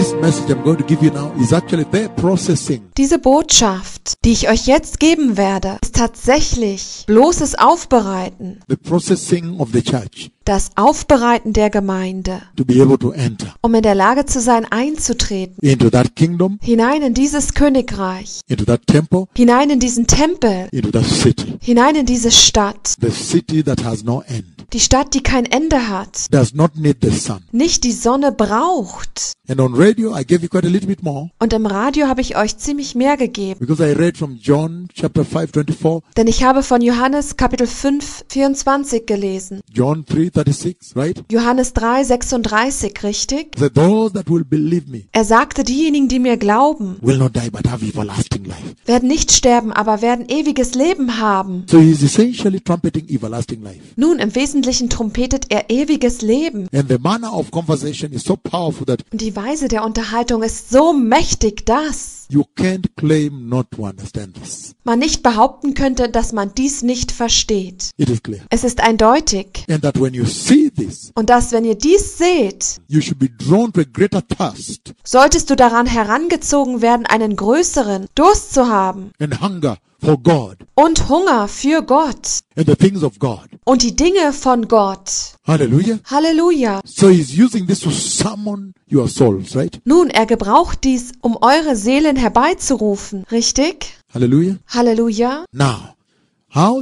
This message I'm going to give you now is actually their processing. Diese Botschaft, die ich euch jetzt geben werde, ist tatsächlich bloßes Aufbereiten. The processing of the church Das Aufbereiten der Gemeinde, to be able to enter um in der Lage zu sein, einzutreten, into that kingdom, hinein in dieses Königreich, into that temple, hinein in diesen Tempel, into that city. hinein in diese Stadt. The city that has no end, Die Stadt, die kein Ende hat, does not need the sun. nicht die Sonne braucht. And on radio, I gave you quite a little bit more Und im Radio habe ich euch ziemlich mehr gegeben, because I read from John chapter 5:24, denn ich habe von Johannes Kapitel 5, 24 gelesen. John 3:36, right? Johannes 3, 36, richtig? That those that will believe me Er sagte, diejenigen, die mir glauben, will not die but have everlasting life. werden nicht sterben, aber werden ewiges Leben haben. So he is essentially trumpeting everlasting life. Nun, im Wesentlichen trompetet er ewiges Leben. And the manner of conversation is so powerful that Und die Weise der Unterhaltung ist so mächtig, dass you can't claim not to understand this. man nicht behaupten könnte, dass man dies nicht versteht. It is clear. Es ist eindeutig. And that when you see this, Und dass, wenn ihr dies seht, you should be drawn to a greater thirst solltest du daran herangezogen werden, einen größeren Durst zu haben and hunger for God und Hunger für Gott and the things of God. und die Dinge von Gott. Hallelujah. Halleluja. So he's using this to summon your souls, right? Nun, er gebraucht dies, um eure Seelen herbeizurufen, richtig? Hallelujah. Halleluja. Now, how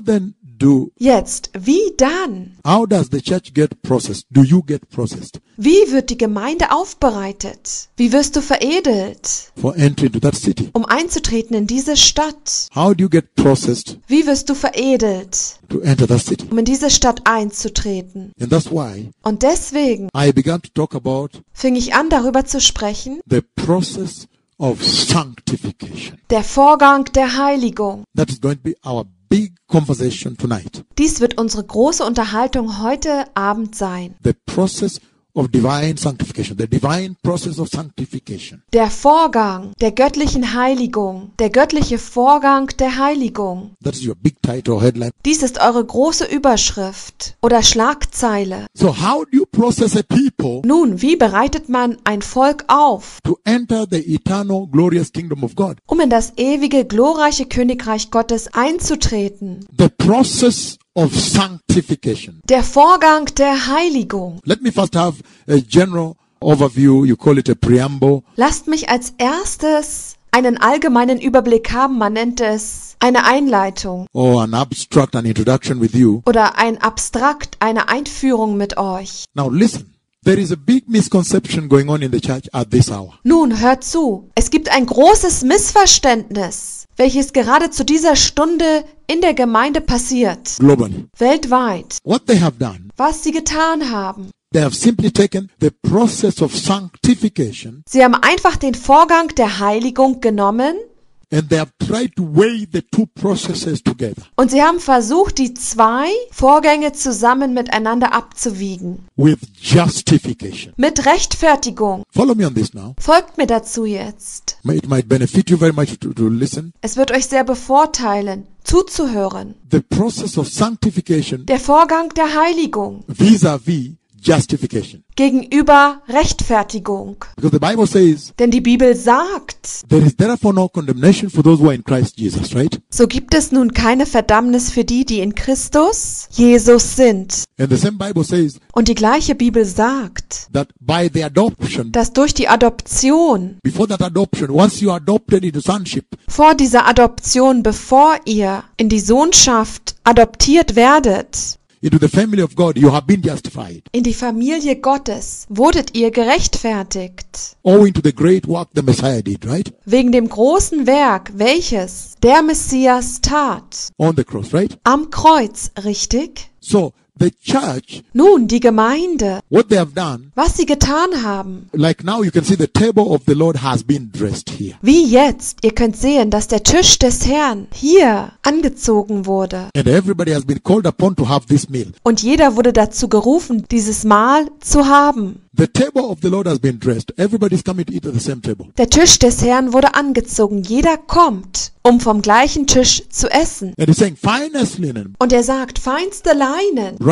Jetzt, wie dann? how does the church get processed? Do you get processed Wie wird die Gemeinde aufbereitet? Wie wirst du veredelt, for entry into that city? um einzutreten in diese Stadt? How do you get processed Wie wirst du veredelt, to enter that city? um in diese Stadt einzutreten? And that's why Und deswegen I began to talk about fing ich an, darüber zu sprechen, the process of sanctification. der Vorgang der Heiligung. That is going to be our big conversation tonight. Dies wird unsere große Unterhaltung heute Abend sein. The process of divine sanctification, the divine process of sanctification. Der Vorgang der göttlichen Heiligung, der göttliche Vorgang der Heiligung. That is your big title or headline. Dies ist eure große Überschrift oder Schlagzeile. So how do you process a people Nun, wie bereitet man ein Volk auf, to enter the eternal glorious kingdom of God? um in das ewige, glorreiche Königreich Gottes einzutreten? The process of sanctification. Der Vorgang der Heiligung. Let me first have a general overview. You call it a preamble. Lasst mich als erstes einen allgemeinen Überblick haben. Man nennt es eine Einleitung Or an abstract, an introduction with you. oder ein Abstrakt, eine Einführung mit euch. Now listen. There is a big misconception going on in the church at this hour. Nun, hört zu. Es gibt ein großes Missverständnis, welches gerade zu dieser Stunde in der Gemeinde passiert. Globally. Weltweit. What they have done, Was sie getan haben. they have simply taken the process of sanctification Sie haben einfach den Vorgang der Heiligung genommen and they have tried to weigh the two processes together und sie haben versucht, die zwei Vorgänge zusammen miteinander abzuwiegen. with justification. Mit Rechtfertigung. Follow me on this now. Folgt mir dazu jetzt. It might benefit you very much to listen. Es wird euch sehr bevorteilen, zuzuhören. The process of sanctification Der Vorgang der Heiligung vis-a-vis justification. gegenüber Rechtfertigung. Because the Bible says, Denn die Bibel sagt, there is therefore no condemnation for those who are in Christ Jesus, right? so gibt es nun keine Verdammnis für die, die in Christus Jesus sind. And the same Bible says Und die gleiche Bibel sagt, that by the adoption, dass durch die Adoption, before that adoption, once you are adopted into sonship, vor dieser Adoption, bevor ihr in die Sohnschaft adoptiert werdet, into the family of God, you have been justified. in die Familie Gottes, wurdet ihr gerechtfertigt. Owing to the great work the Messiah did, right? Wegen dem großen Werk, welches der Messias tat. On the cross, right? Am Kreuz, richtig? So, the church, Nun, die Gemeinde, what they have done, was sie getan haben. like now you can see the table of the Lord has been dressed here. Wie jetzt, ihr könnt sehen, dass der Tisch des Herrn hier angezogen wurde. And everybody has been called upon to have this meal. Und jeder wurde dazu gerufen, dieses Mahl zu haben. The table of the Lord has been dressed. Everybody's coming to eat at the same table. Der Tisch des Herrn wurde angezogen. Jeder kommt, um vom gleichen Tisch zu essen. And he's saying, finest linen, Und er sagt, feinste Leinen,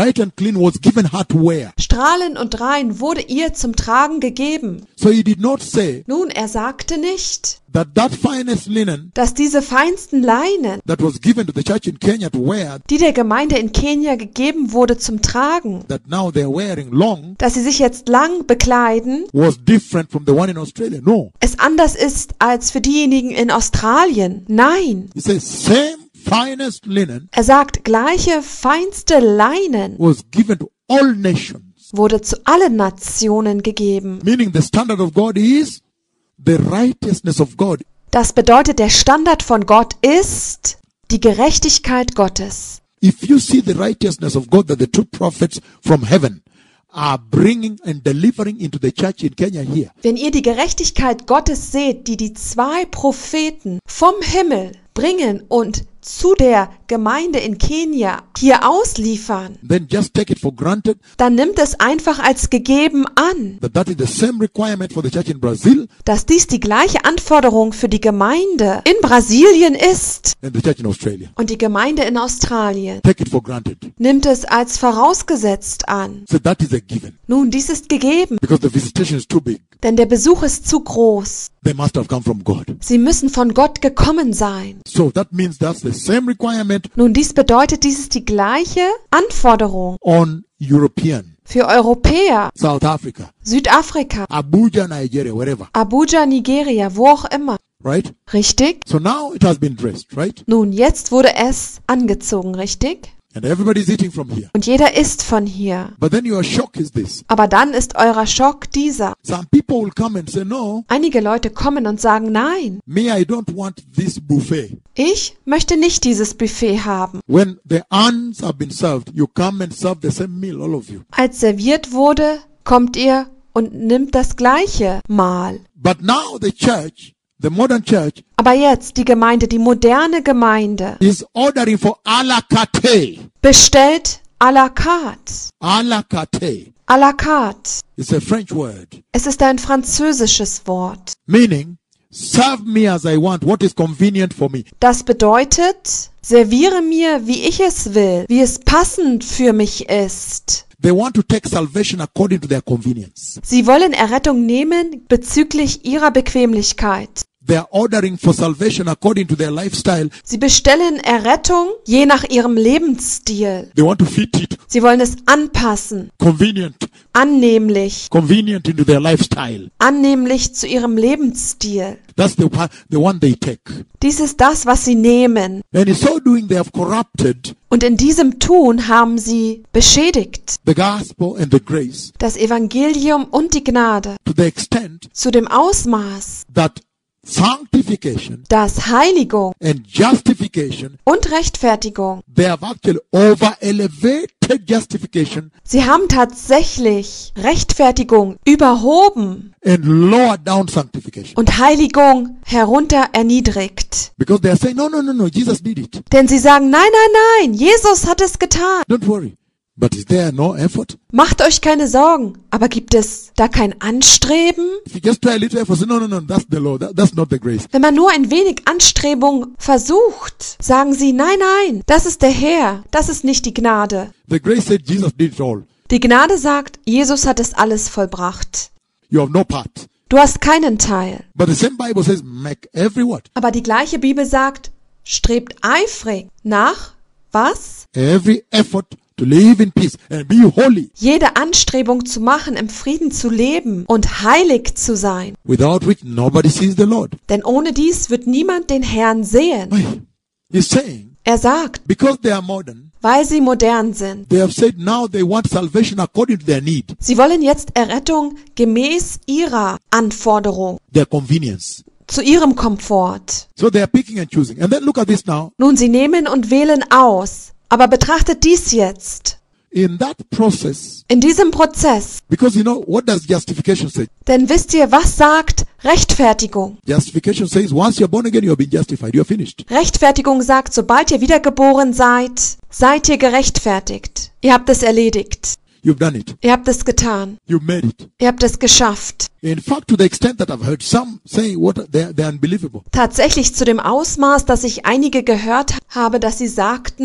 bright and clean was given her to wear. Strahlend und rein wurde ihr zum Tragen gegeben. So he did not say Nun, er sagte nicht, that finest linen dass diese feinsten Leinen, that was given to the church in Kenya to wear, die der Gemeinde in Kenia gegeben wurde zum Tragen, that now they're wearing long, dass sie sich jetzt lang bekleiden, was different from the one in Australia. No. es anders ist als für diejenigen in Australien. Nein. He says same finest linen Er sagt, gleiche feinste Leinen was given to all nations. wurde zu allen Nationen gegeben. Meaning the standard of God is the righteousness of God. Das bedeutet, der Standard von Gott ist die Gerechtigkeit Gottes. If you see the righteousness of God that the two prophets from heaven are bringing and delivering into the church in Kenya here, Wenn ihr die Gerechtigkeit Gottes seht, die die zwei Propheten vom Himmel bringen und zu der Gemeinde in Kenia hier ausliefern, then just take it for granted dann nimmt es einfach als gegeben an, that is the same requirement for the church in Brazil dass dies die gleiche Anforderung für die Gemeinde in Brasilien ist and the church in Australia. und die Gemeinde in Australien. Take it for granted. Nimmt es als vorausgesetzt an. So that is a given. Nun, dies ist gegeben, Because the visitation is too big. denn der Besuch ist zu groß. They must have come from God. Sie müssen von Gott gekommen sein. So that means that's the same requirement Nun, dies bedeutet, dies ist die gleiche Anforderung on European, für Europäer, South Africa, Südafrika, Abuja, Nigeria, wherever. Abuja, Nigeria, wo auch immer. Right? Richtig? So now it has been dressed, right? Nun, jetzt wurde es angezogen, richtig? And everybody's eating from here. Und jeder isst von hier. But then your shock is this. Aber dann ist eurer Schock dieser. Some people will come and say, no, Einige Leute kommen und sagen, nein, me, I don't want this buffet. ich möchte nicht dieses Buffet haben. When the ants have been served, you come and serve the same meal, all of you. Als serviert wurde, kommt ihr und nimmt das gleiche Mahl. But now the church, the modern church, Aber jetzt die Gemeinde, die moderne Gemeinde, is ordering for a la carte. bestellt à la carte. A la carte. À la carte. It's a French word. Es ist ein französisches Wort. Meaning, serve me as I want, what is convenient for me. Das bedeutet, serviere mir, wie ich es will, wie es passend für mich ist. They want to take salvation according to their convenience. Sie wollen Errettung nehmen bezüglich ihrer Bequemlichkeit. They are ordering for salvation according to their lifestyle. Sie bestellen Errettung je nach ihrem Lebensstil. They want to fit it Sie wollen es anpassen, convenient, annehmlich, convenient into their lifestyle. annehmlich zu ihrem Lebensstil. That's the one they take. Dies ist das, was sie nehmen. And in so doing, they have corrupted Und in diesem Tun haben sie beschädigt the gospel and the grace das Evangelium und die Gnade to the extent zu dem Ausmaß, that sanctification dass Heiligung and justification, und Rechtfertigung, they have actually over-elevated justification sie haben tatsächlich Rechtfertigung überhoben and lowered down sanctification. und Heiligung herunter erniedrigt. Because they are saying, no, Jesus did it. Denn sie sagen, nein, nein, nein, Jesus hat es getan. Don't worry. But is there no effort? Macht euch keine Sorgen. Aber gibt es da kein Anstreben? If you just try a little effort, say, no, that's the law. That's not the grace. Wenn man nur ein wenig Anstrebung versucht, sagen sie, nein, nein, das ist der Herr, das ist nicht die Gnade. The grace said Jesus did it all. Die Gnade sagt, Jesus hat es alles vollbracht. You have no part. Du hast keinen Teil. But the same Bible says, make every what? Aber die gleiche Bibel sagt, strebt eifrig nach, was? Every effort to live in peace and be holy, Jede Anstrebung zu machen, im Frieden zu leben und heilig zu sein. without which nobody sees the Lord. Denn ohne dies wird niemand den Herrn sehen. He's saying, Er sagt, because they are modern, weil sie modern sind. they have said now they want salvation according to their need, Sie wollen jetzt Errettung gemäß ihrer Anforderung, their convenience. zu ihrem Komfort. So they are picking and choosing. And then look at this now. Nun, sie nehmen und wählen aus. Aber betrachtet dies jetzt. In that process, In diesem Prozess. because you know, what does justification say? Denn wisst ihr, was sagt Rechtfertigung? Justification says once you're born again, you have been justified. You're finished. Rechtfertigung sagt, sobald ihr wiedergeboren seid, seid ihr gerechtfertigt. Ihr habt es erledigt. You've done it. Ihr habt es getan. You've made it. Ihr habt es geschafft. In fact, to the extent that I've heard some say what they're unbelievable. Tatsächlich zu dem Ausmaß, dass ich einige gehört habe, dass sie sagten,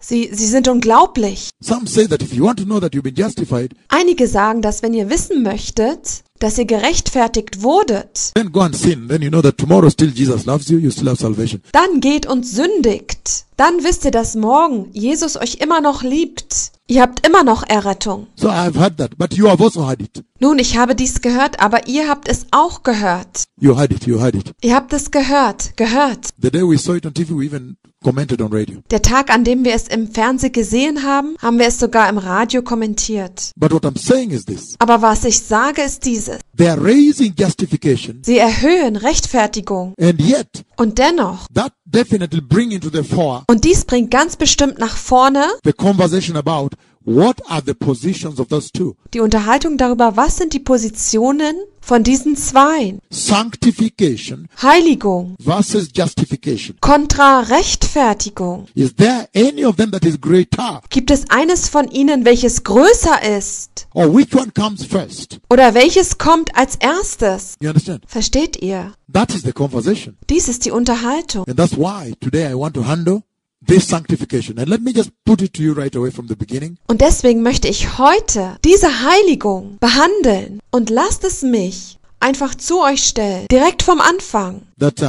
Sie sind unglaublich. Some say that if you want to know that you've been justified, Einige sagen, dass wenn ihr wissen möchtet, dass ihr gerechtfertigt wurdet, then go and sin. Then you know that tomorrow still Jesus loves you, you still have salvation. dann geht und sündigt. Dann wisst ihr, dass morgen Jesus euch immer noch liebt. Ihr habt immer noch Errettung. So I have heard that, but you have also heard it. Nun, ich habe dies gehört, aber ihr habt es auch gehört. You heard it, you heard it. Ihr habt es gehört. The day we saw it on TV, we even commented on radio. Der Tag, an dem wir es im Fernsehen gesehen haben, haben wir es sogar im Radio kommentiert. But what I'm saying is this. Aber was ich sage, ist dieses. They are raising justification, Sie erhöhen Rechtfertigung. and yet Und dennoch, that definitely bring into the fore und dies bringt ganz bestimmt nach vorne the conversation about what are the positions of those two. die Unterhaltung darüber, was sind die Positionen von diesen Zweien. Sanctification Heiligung versus justification. kontra Rechtfertigung. Is there any of them that is greater? Gibt es eines von ihnen, welches größer ist? Or which one comes first? Oder welches kommt als erstes? You understand? Versteht ihr? That is the conversation. Dies ist die Unterhaltung. And that's why today I want to handle this sanctification. And let me just put it to you right away from the beginning. Und deswegen möchte ich heute diese Heiligung behandeln. Und lasst es mich einfach zu euch stellen, direkt vom Anfang, That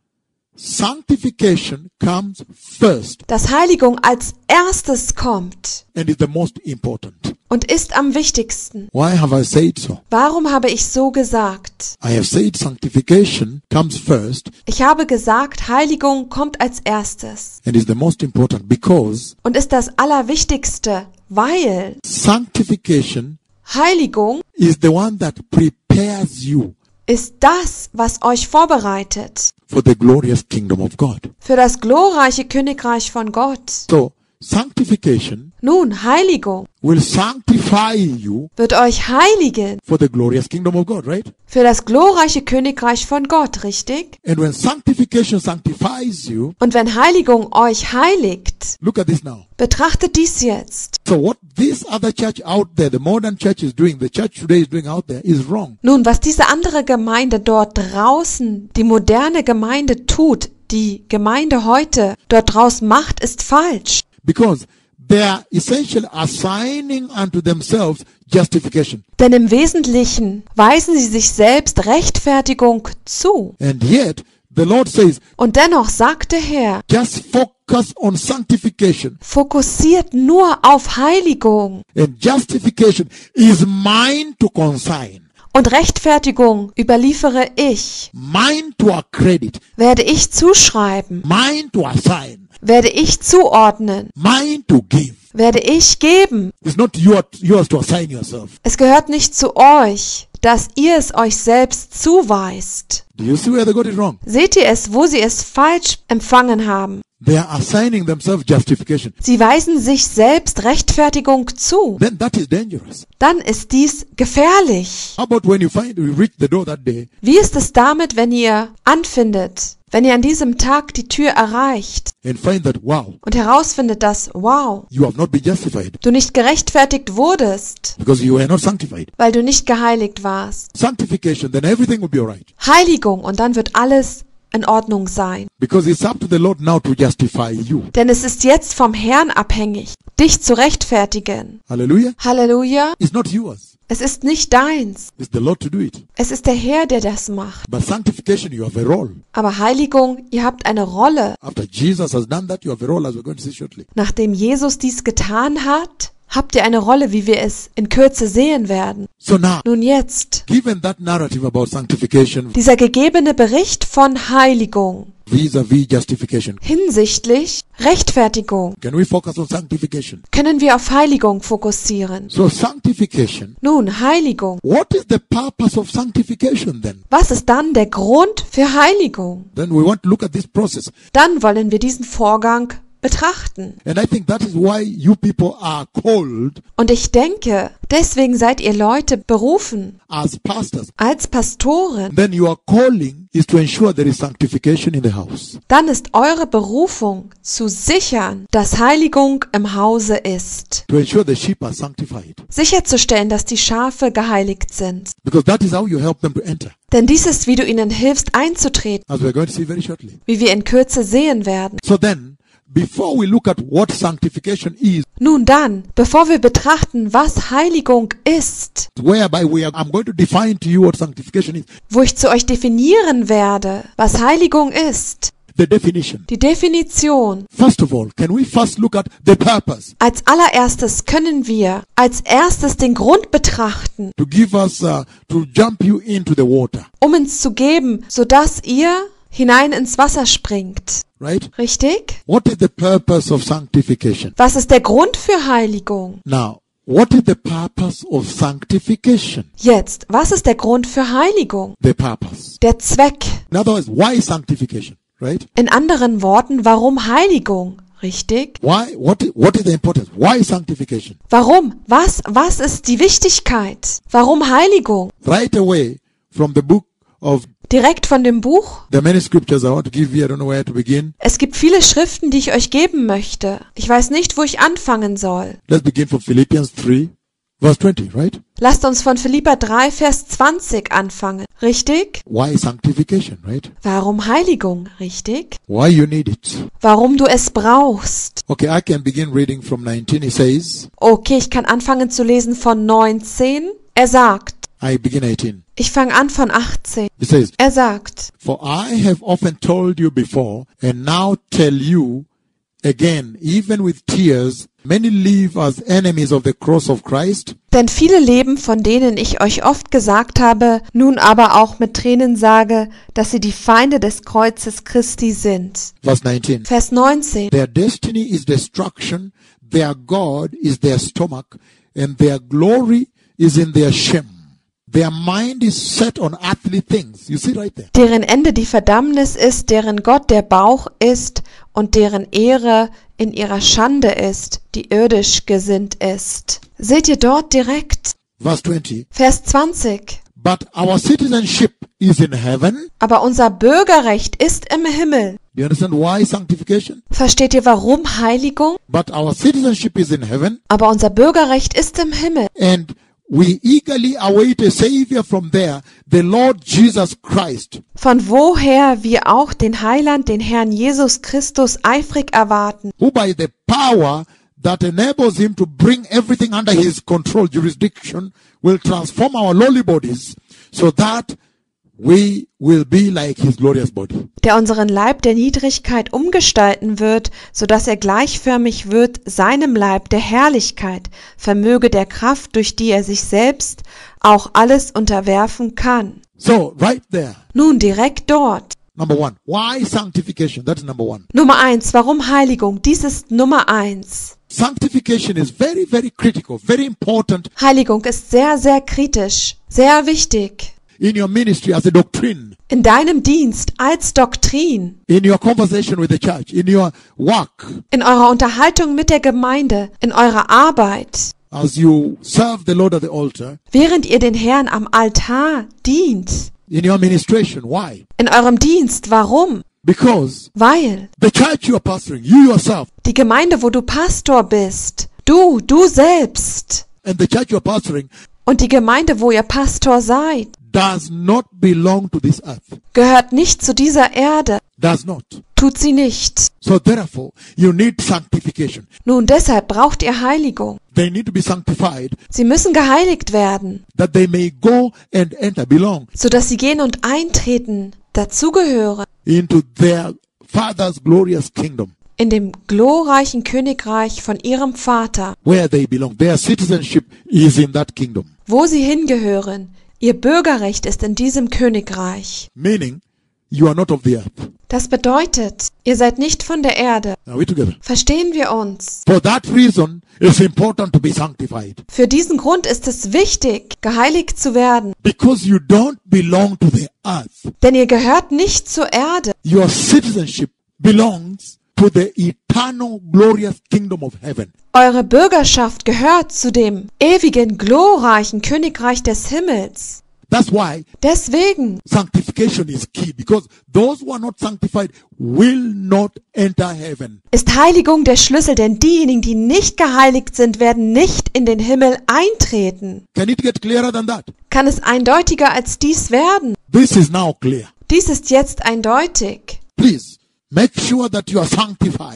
sanctification comes first dass Heiligung als erstes kommt and is the most important. und ist am wichtigsten. Why have I said so? Warum habe ich so gesagt? I have said sanctification comes first Ich habe gesagt, Heiligung kommt als erstes and is the most important because und ist das Allerwichtigste, weil sanctification Heiligung is the one that prepares you ist das, was euch vorbereitet for the glorious kingdom of God. für das glorreiche Königreich von Gott. So, sanctification Nun, Heiligung will sanctify you wird euch heiligen for the glorious kingdom of God, right? für das glorreiche Königreich von Gott, richtig? And when sanctification sanctifies you, Und wenn Heiligung euch heiligt, look at this now. betrachtet dies jetzt. So what this other church out there, the modern church is doing, the church today is doing out there is wrong. Nun, was diese andere Gemeinde dort draußen, die moderne Gemeinde tut, die Gemeinde heute dort draußen macht, ist falsch. Because they are essentially assigning unto themselves justification. Denn im Wesentlichen weisen sie sich selbst Rechtfertigung zu. And yet, the Lord says, Und dennoch sagt der Herr, just focus on sanctification. fokussiert nur auf Heiligung. And justification is mine to consign, Und Rechtfertigung überliefere ich, mine to accredit, werde ich zuschreiben, mine to assign, werde ich zuordnen, mine to give. werde ich geben. It's not yours to assign yourself. Es gehört nicht zu euch, dass ihr es euch selbst zuweist. Do you see where they got it wrong? Seht ihr es, wo sie es falsch empfangen haben? They are assigning themselves justification. Sie weisen sich selbst Rechtfertigung zu. Then that is dangerous. Dann ist dies gefährlich. How about when you reach the door that day Wie ist es damit, wenn ihr anfindet, wenn ihr an diesem Tag die Tür erreicht and find that, wow, und herausfindet, dass, wow, you have not been justified du nicht gerechtfertigt wurdest, because you were not sanctified. weil du nicht geheiligt warst? Sanctification, then everything will be alright. Heiligung, und dann wird alles in Ordnung sein. Because it's up to the Lord now to justify you. Denn es ist jetzt vom Herrn abhängig, dich zu rechtfertigen. Hallelujah. Halleluja. It's not yours. Es ist nicht deins. It's the Lord to do it. Es ist der Herr, der das macht. But sanctification, you have a role. Aber Heiligung, ihr habt eine Rolle. After Jesus has done that, you have a role, as we're going to see shortly. Nachdem Jesus dies getan hat, habt ihr eine Rolle, wie wir es in Kürze sehen werden. So now, Nun jetzt, given that narrative about sanctification dieser gegebene Bericht von Heiligung vis-a-vis justification, hinsichtlich Rechtfertigung, can we focus on sanctification? können wir auf Heiligung fokussieren. So sanctification, Nun, Heiligung. what is the purpose of sanctification then? Was ist dann der Grund für Heiligung? Then we want to look at this process. Dann wollen wir diesen Vorgang betrachten. And I think that is why you people are called Und ich denke, deswegen seid ihr Leute berufen as pastors. als Pastoren. Then your calling is to ensure there is sanctification in the house. Dann ist eure Berufung zu sichern, dass Heiligung im Hause ist. To ensure the sheep are sanctified. Sicherzustellen, dass die Schafe geheiligt sind. Because that is how you help them to enter. Denn dies ist, wie du ihnen hilfst, einzutreten, As we're going to see very shortly. wie wir in Kürze sehen werden. So then, before we look at what sanctification is, Nun dann, bevor wir betrachten, was Heiligung ist, whereby I'm going to define to you what sanctification is, wo ich zu euch definieren werde, was Heiligung ist, the definition. die Definition. First of all, can we first look at the purpose Als allererstes können wir als erstes den Grund betrachten, to give us, to jump you into the water, um uns zu geben, sodass ihr hinein ins Wasser springt. right? Richtig? What is the purpose of sanctification? Was ist der Grund für Heiligung? Now, what is the purpose of sanctification? Jetzt, was ist der Grund für Heiligung? The purpose. Der Zweck. In other words, why sanctification, right? In anderen Worten, warum Heiligung? Richtig? Why? What is the importance? Why sanctification? Warum? Was ist die Wichtigkeit? Warum Heiligung? Right away from the book of Direkt von dem Buch. the many scriptures I want to give you, I don't know where to begin. Es gibt viele Schriften, die ich euch geben möchte. Ich weiß nicht, wo ich anfangen soll. Let's begin from Philippians 3, verse 20, right? Lasst uns von Philipper 3, Vers 20 anfangen. Richtig? Why sanctification, right? Warum Heiligung? Richtig? Why you need it. Warum du es brauchst? Okay, I can begin reading from 19. It says, Okay, ich kann anfangen zu lesen von 19. Er sagt, I begin 18. ich fange an von 18. It says, Er sagt, for I have often told you before, and now tell you again, even with tears, many live as enemies of the cross of Christ. denn viele leben, von denen ich euch oft gesagt habe, nun aber auch mit Tränen sage, dass sie die Feinde des Kreuzes Christi sind. Verse 19. Vers 19. Their destiny is destruction, their God is their stomach, and their glory is in their shame. Their mind is set on earthly things. You see right there. Deren Ende die Verdammnis ist, deren Gott der Bauch ist und deren Ehre in ihrer Schande ist, die irdisch gesinnt ist. Seht ihr dort direkt? Verse 20. Vers 20. But our citizenship is in heaven. Aber unser Bürgerrecht ist im Himmel. Do you understand why sanctification? Versteht ihr, warum Heiligung? But our citizenship is in heaven, Aber unser Bürgerrecht ist im Himmel. and we eagerly await a Savior from there, the Lord Jesus Christ, Von woher wir auch den Heiland, den Herrn Jesus Christus eifrig erwarten, who by the power that enables him to bring everything under his control, jurisdiction, will transform our lowly bodies so that we will be like his glorious body. der unseren Leib der Niedrigkeit umgestalten wird, so dass er gleichförmig wird seinem Leib der Herrlichkeit, vermöge der Kraft, durch die er sich selbst auch alles unterwerfen kann. So, right there, Nun direkt dort. number one, why sanctification? That's number one. Nummer 1, warum Heiligung? Dies ist Nummer 1. Sanctification is very, very critical, very important Heiligung ist sehr, sehr kritisch, sehr wichtig. in your ministry as a doctrine, In deinem Dienst als Doktrin, in your conversation with the church, in your work, in eurer Unterhaltung mit der Gemeinde, in eurer Arbeit, as you serve the Lord at the altar, während ihr den Herrn am Altar dient. in your ministration. Why? In eurem Dienst, warum? Because Weil the church you are pastoring, you yourself, die Gemeinde, wo du Pastor bist, du selbst and the church you are pastoring und die Gemeinde, wo ihr Pastor seid, does not belong to this earth. gehört nicht zu dieser Erde, Does not. tut sie nicht. So therefore, you need sanctification. Nun deshalb braucht ihr Heiligung. They need to be sanctified Sie müssen geheiligt werden, that they may go and enter, belong sodass sie gehen und eintreten, dazugehören, into their Father's glorious kingdom, in dem glorreichen Königreich von ihrem Vater, where they belong. Their citizenship is in that kingdom. wo sie hingehören. Ihr Bürgerrecht ist in diesem Königreich. Meaning, you are not of the earth. Das bedeutet, ihr seid nicht von der Erde. Are we together? Verstehen wir uns? For that reason, it's important to be sanctified. Für diesen Grund ist es wichtig, geheiligt zu werden. Because you don't belong to the earth. Denn ihr gehört nicht zur Erde. Your citizenship belongs to the eternal glorious kingdom of heaven. Eure Bürgerschaft gehört zu dem ewigen, glorreichen Königreich des Himmels. That's why Deswegen sanctification is key, because those who are not sanctified will not enter heaven. ist Heiligung der Schlüssel, denn diejenigen, die nicht geheiligt sind, werden nicht in den Himmel eintreten. Can it get clearer than that? Kann es eindeutiger als dies werden? This is now clear. Dies ist jetzt eindeutig. Please make sure that you are sanctified.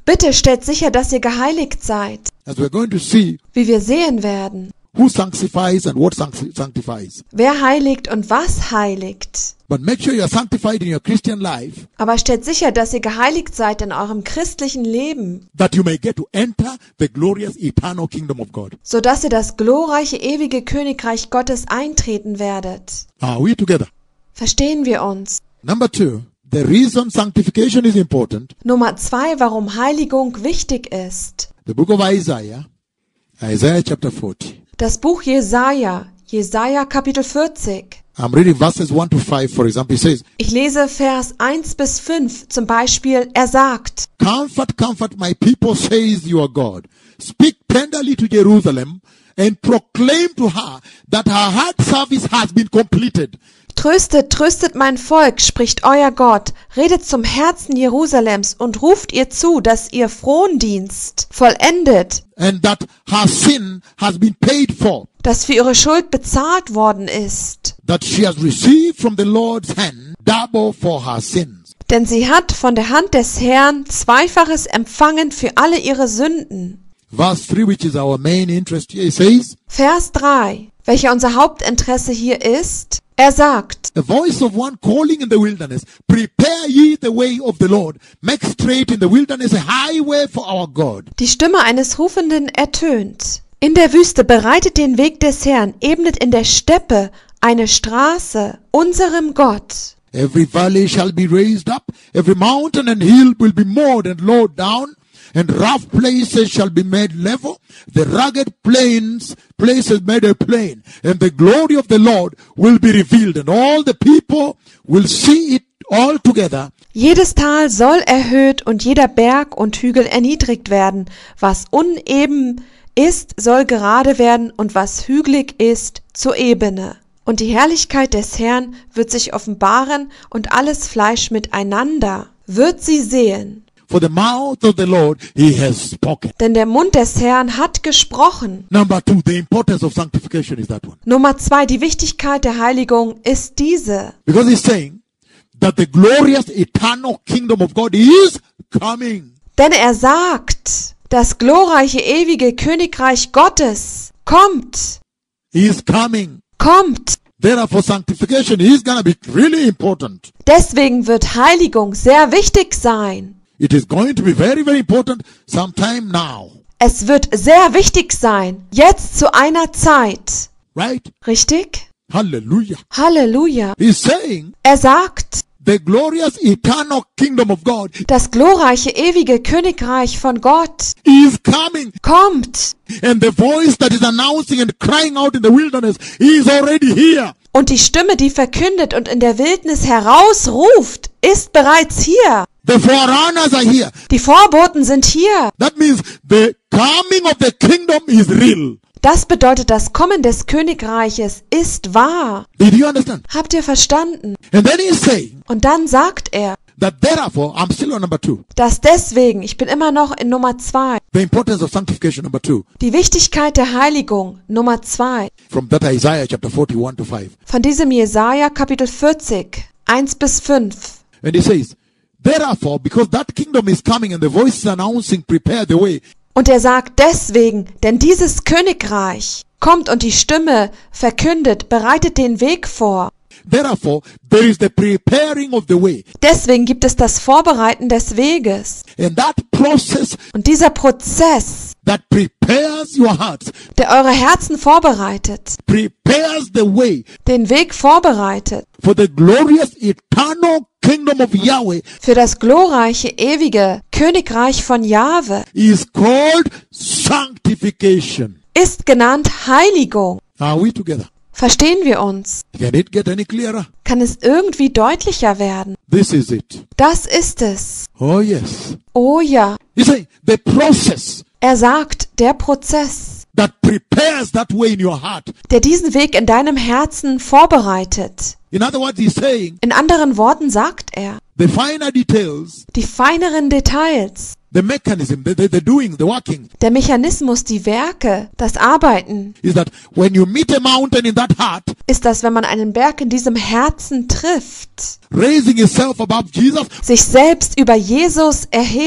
Bitte stellt sicher, dass ihr geheiligt seid, As we're going to see wie wir sehen werden. who sanctifies and what sanctifies. Wer heiligt und was heiligt. But make sure you're sanctified in your Christian life, Aber stellt sicher, dass ihr geheiligt seid in eurem christlichen Leben, that you may get to enter the glorious eternal kingdom of God. so dass ihr das glorreiche, ewige Königreich Gottes eintreten werdet. Are we together? Verstehen wir uns? Number 2, the reason sanctification is important. Nummer 2, warum Heiligung wichtig ist. The book of Isaiah, Isaiah chapter 40. Das Buch Jesaja, Jesaja Kapitel 40. I'm reading verses 1 to 5, for example. It says, Ich lese Vers 1 bis 5. Zum Beispiel, er sagt, Comfort, comfort my people, says your God. Speak tenderly to Jerusalem and proclaim to her that her heart service has been completed. Tröstet, tröstet mein Volk, spricht euer Gott. Redet zum Herzen Jerusalems und ruft ihr zu, dass ihr Frondienst vollendet, And that her sin has been paid for. dass für ihre Schuld bezahlt worden ist. That she has received from the Lord's hand double for her sins. Denn sie hat von der Hand des Herrn Zweifaches empfangen für alle ihre Sünden. Verse 3, which is our main interest here, it says, Vers 3, welcher unser Hauptinteresse hier ist, er sagt, The voice of one calling in the wilderness, prepare ye the way of the Lord, make straight in the wilderness a highway for our God. die Stimme eines Rufenden ertönt. In der Wüste bereitet den Weg des Herrn, ebnet in der Steppe eine Straße unserem Gott. Every valley shall be raised up, every mountain and hill will be mowed and lowered down, and rough places shall be made level, the rugged places made a plain, and the glory of the Lord will be revealed, and all the people will see it all together. Jedes Tal soll erhöht und jeder Berg und Hügel erniedrigt werden. Was uneben ist, soll gerade werden, und was hügelig ist, zur Ebene. Und die Herrlichkeit des Herrn wird sich offenbaren, und alles Fleisch miteinander wird sie sehen. For the mouth of the Lord he has spoken. Denn der Mund des Herrn hat gesprochen. Number 2, the importance of sanctification is that one. Nummer 2, die Wichtigkeit der Heiligung ist diese. Because he's saying that the glorious eternal kingdom of God is coming. Denn er sagt, das glorreiche ewige Königreich Gottes kommt, He is coming. kommt. Therefore, sanctification is going to be really important. Deswegen wird Heiligung sehr wichtig sein. It is going to be very, very important sometime now. Es wird sehr wichtig sein, jetzt zu einer Zeit. Right? Richtig? Hallelujah. Halleluja. He's saying Er sagt, the glorious eternal kingdom of God das glorreiche ewige Königreich von Gott is coming. kommt. And the voice that is announcing and crying out in the wilderness is already here. Und die Stimme, die verkündet und in der Wildnis herausruft, ist bereits hier. The forerunners are here. Die Vorboten sind hier. That means the coming of the kingdom is real. Das bedeutet, das Kommen des Königreiches ist wahr. Did you understand? Habt ihr verstanden? And then he's saying Und dann sagt er, that therefore, I'm still on number 2. dass deswegen, ich bin immer noch in Nummer 2, The importance of sanctification, number 2. die Wichtigkeit der Heiligung, Nummer 2, From that Isaiah chapter 40, 1 to 5. von diesem Jesaja Kapitel 40, 1 bis 5. And he says, therefore, because that kingdom is coming and the voice is announcing, prepare the way. Und er sagt deswegen, denn dieses Königreich kommt und die Stimme verkündet, bereitet den Weg vor. Therefore, there is the preparing of the way. Deswegen gibt es das Vorbereiten des Weges. And that process Und dieser Prozess, that prepares your hearts, der eure Herzen vorbereitet, prepares the way den Weg vorbereitet for the glorious eternal kingdom of Yahweh für das glorreiche, ewige Königreich von Jahwe, is called sanctification. ist genannt Heiligung. Are we together? Verstehen wir uns? Can it get any clearer? Kann es irgendwie deutlicher werden? This is it. Das ist es. Oh yes. Oh ja. He's saying the process Er sagt, der Prozess, that prepares that way in your heart. der diesen Weg in deinem Herzen vorbereitet. In other words, he's saying In anderen Worten sagt er, the finer details, die feineren Details, the mechanism, the doing, the working, der Mechanismus, die Werke, das Arbeiten, is that when you meet a mountain in that heart, ist das, wenn man einen Berg in diesem Herzen trifft, raising itself above Jesus, sich selbst über Jesus erhebt,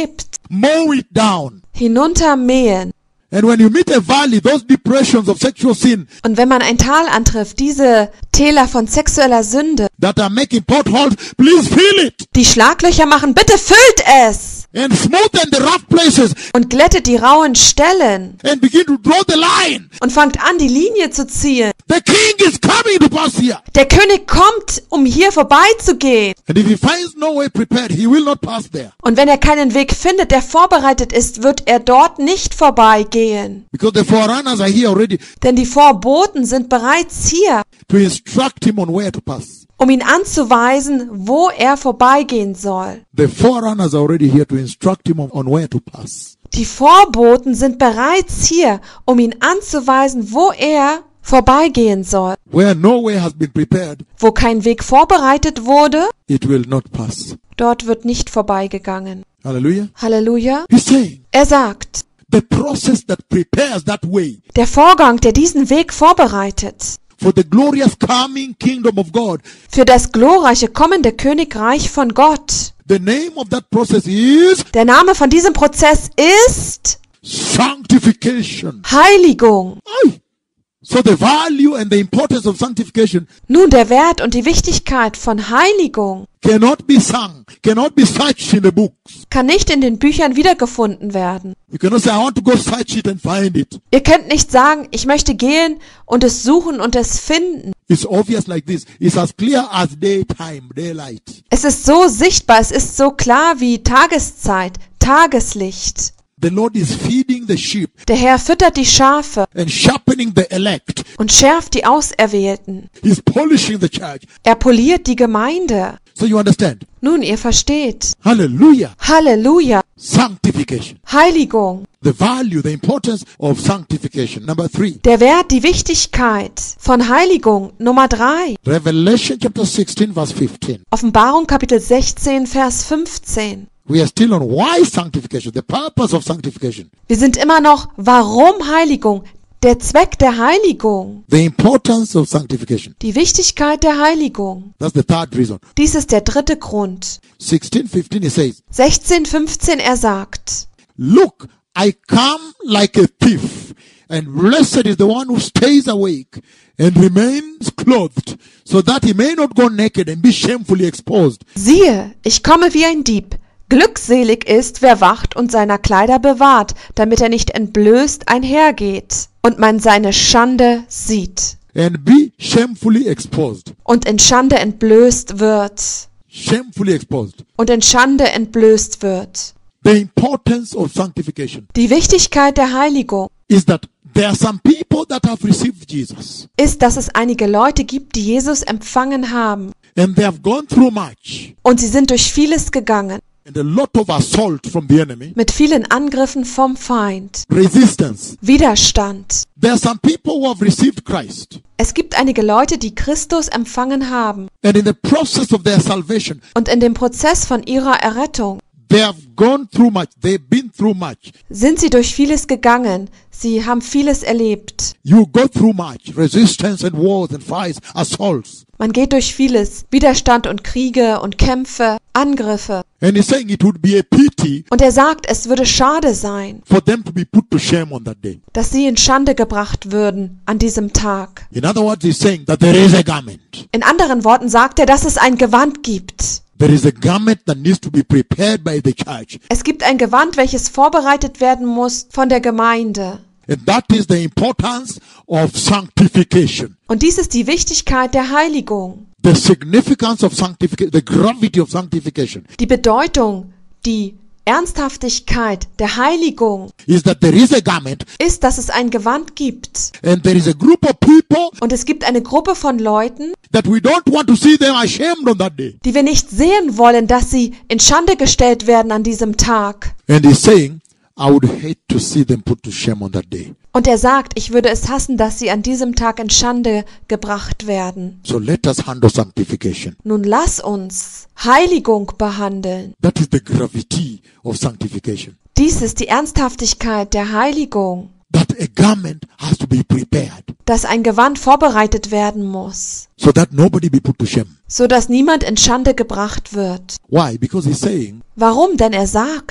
mow it down. hinuntermähen. And when you meet a valley, those depressions of sexual sin Und wenn man ein Tal antrifft, diese Täler von sexueller Sünde, that are making potholes, please fill it. die Schlaglöcher machen, bitte füllt es And smoothen the rough places und glättet die rauen Stellen and begin to draw the line. und fangt an, die Linie zu ziehen. The king is coming to pass here. Der König kommt, um hier vorbeizugehen. And if he finds no way prepared, he will not pass there. Und wenn er keinen Weg findet, der vorbereitet ist, wird er dort nicht vorbeigehen. Because the forerunners are here already Denn die Vorboten sind bereits hier, to instruct him on where to pass. um ihn anzuweisen, wo er vorbeigehen soll. The forerunners are already here to instruct him on where to pass. Die Vorboten sind bereits hier, um ihn anzuweisen, wo er vorbeigehen soll. Where no way has been prepared, Wo kein Weg vorbereitet wurde, it will not pass. dort wird nicht vorbeigegangen. Hallelujah. Halleluja. He's saying Er sagt, the process that prepares that way der Vorgang, der diesen Weg vorbereitet, for the glorious coming kingdom of God, für das glorreiche kommende Königreich von Gott. the name of that process is Der Name von diesem Prozess ist sanctification. Heiligung. Aye. So the value and the importance of sanctification Nun, der Wert und die Wichtigkeit von Heiligung cannot be sung, cannot be searched in the books. kann nicht in den Büchern wiedergefunden werden. You cannot say, I want to go search it and find it. Ihr könnt nicht sagen, ich möchte gehen und es suchen und es finden. It's obvious like this. It's as clear as daytime, daylight. Es ist so sichtbar, es ist so klar wie Tageszeit, Tageslicht. The Lord is feeding the sheep Der Herr füttert die Schafe and sharpening the elect. und schärft die Auserwählten. He's polishing the church. Er poliert die Gemeinde. So you understand? Nun, ihr versteht. Hallelujah. Halleluja. Sanctification. Heiligung. The value, the importance of sanctification. Number 3. Der Wert, die Wichtigkeit von Heiligung. Nummer 3. Revelation chapter 16 verse 15. Offenbarung Kapitel 16, Vers 15. We are still on why sanctification, the purpose of sanctification, Wir sind immer noch, warum Heiligung? Der Zweck der Heiligung. the importance of sanctification. Die Wichtigkeit der Heiligung. That's the third reason. Dies ist der dritte Grund. 16:15 it says, 16, 15, er sagt, Look, I come like a thief, and blessed is the one who stays awake and remains clothed, so that he may not go naked and be shamefully exposed. siehe, ich komme wie ein Dieb. Glückselig ist, wer wacht und seiner Kleider bewahrt, damit er nicht entblößt einhergeht und man seine Schande sieht And be shamefully exposed. und in Schande entblößt wird. Shamefully exposed. Und in Schande entblößt wird. The importance of sanctification Die Wichtigkeit der Heiligung is that there are some people that have received Jesus, ist, dass es einige Leute gibt, die Jesus empfangen haben. and they have gone through much, Und sie sind durch vieles gegangen, and a lot of assault from the enemy, mit vielen Angriffen vom Feind, resistance. Widerstand. There are some people who have received Christ, Es gibt einige Leute, die Christus empfangen haben. and in the process of their salvation, Und in dem Prozess von ihrer Errettung they have gone through much. They've been through much. sind sie durch vieles gegangen. Sie haben vieles erlebt. You go through much. Resistance and wars and fights, assaults. Man geht durch vieles. Widerstand und Kriege und Kämpfe, Angriffe. And he's saying it would be a pity Und er sagt, es würde schade sein, for them to be put to shame on that day. dass sie in Schande gebracht würden an diesem Tag. In other words, he's saying that there is a garment. In anderen Worten sagt er, dass es ein Gewand gibt. There is a garment that needs to be prepared by the church. Es gibt ein Gewand, welches vorbereitet werden muss von der Gemeinde. And that is the importance of sanctification. Und dies ist die Wichtigkeit der Heiligung. The significance of sanctification, the gravity of sanctification Die Bedeutung, die Ernsthaftigkeit der Heiligung is that there is a garment ist, dass es ein Gewand gibt. and there is a group of people Und es gibt eine Gruppe von Leuten, that we don't want to see them ashamed on that day. die wir nicht sehen wollen, dass sie in Schande gestellt werden an diesem Tag. And he's saying, I would hate to see them put to shame on that day. Und er sagt, ich würde es hassen, dass sie an diesem Tag in Schande gebracht werden. So let us handle sanctification. Nun lass uns Heiligung behandeln. That is the gravity of sanctification. Dies ist die Ernsthaftigkeit der Heiligung, That a garment has to be prepared dass ein Gewand vorbereitet werden muss, so that nobody be put to shame. so dass niemand in Schande gebracht wird. Why? Because he's saying Warum? Denn er sagt,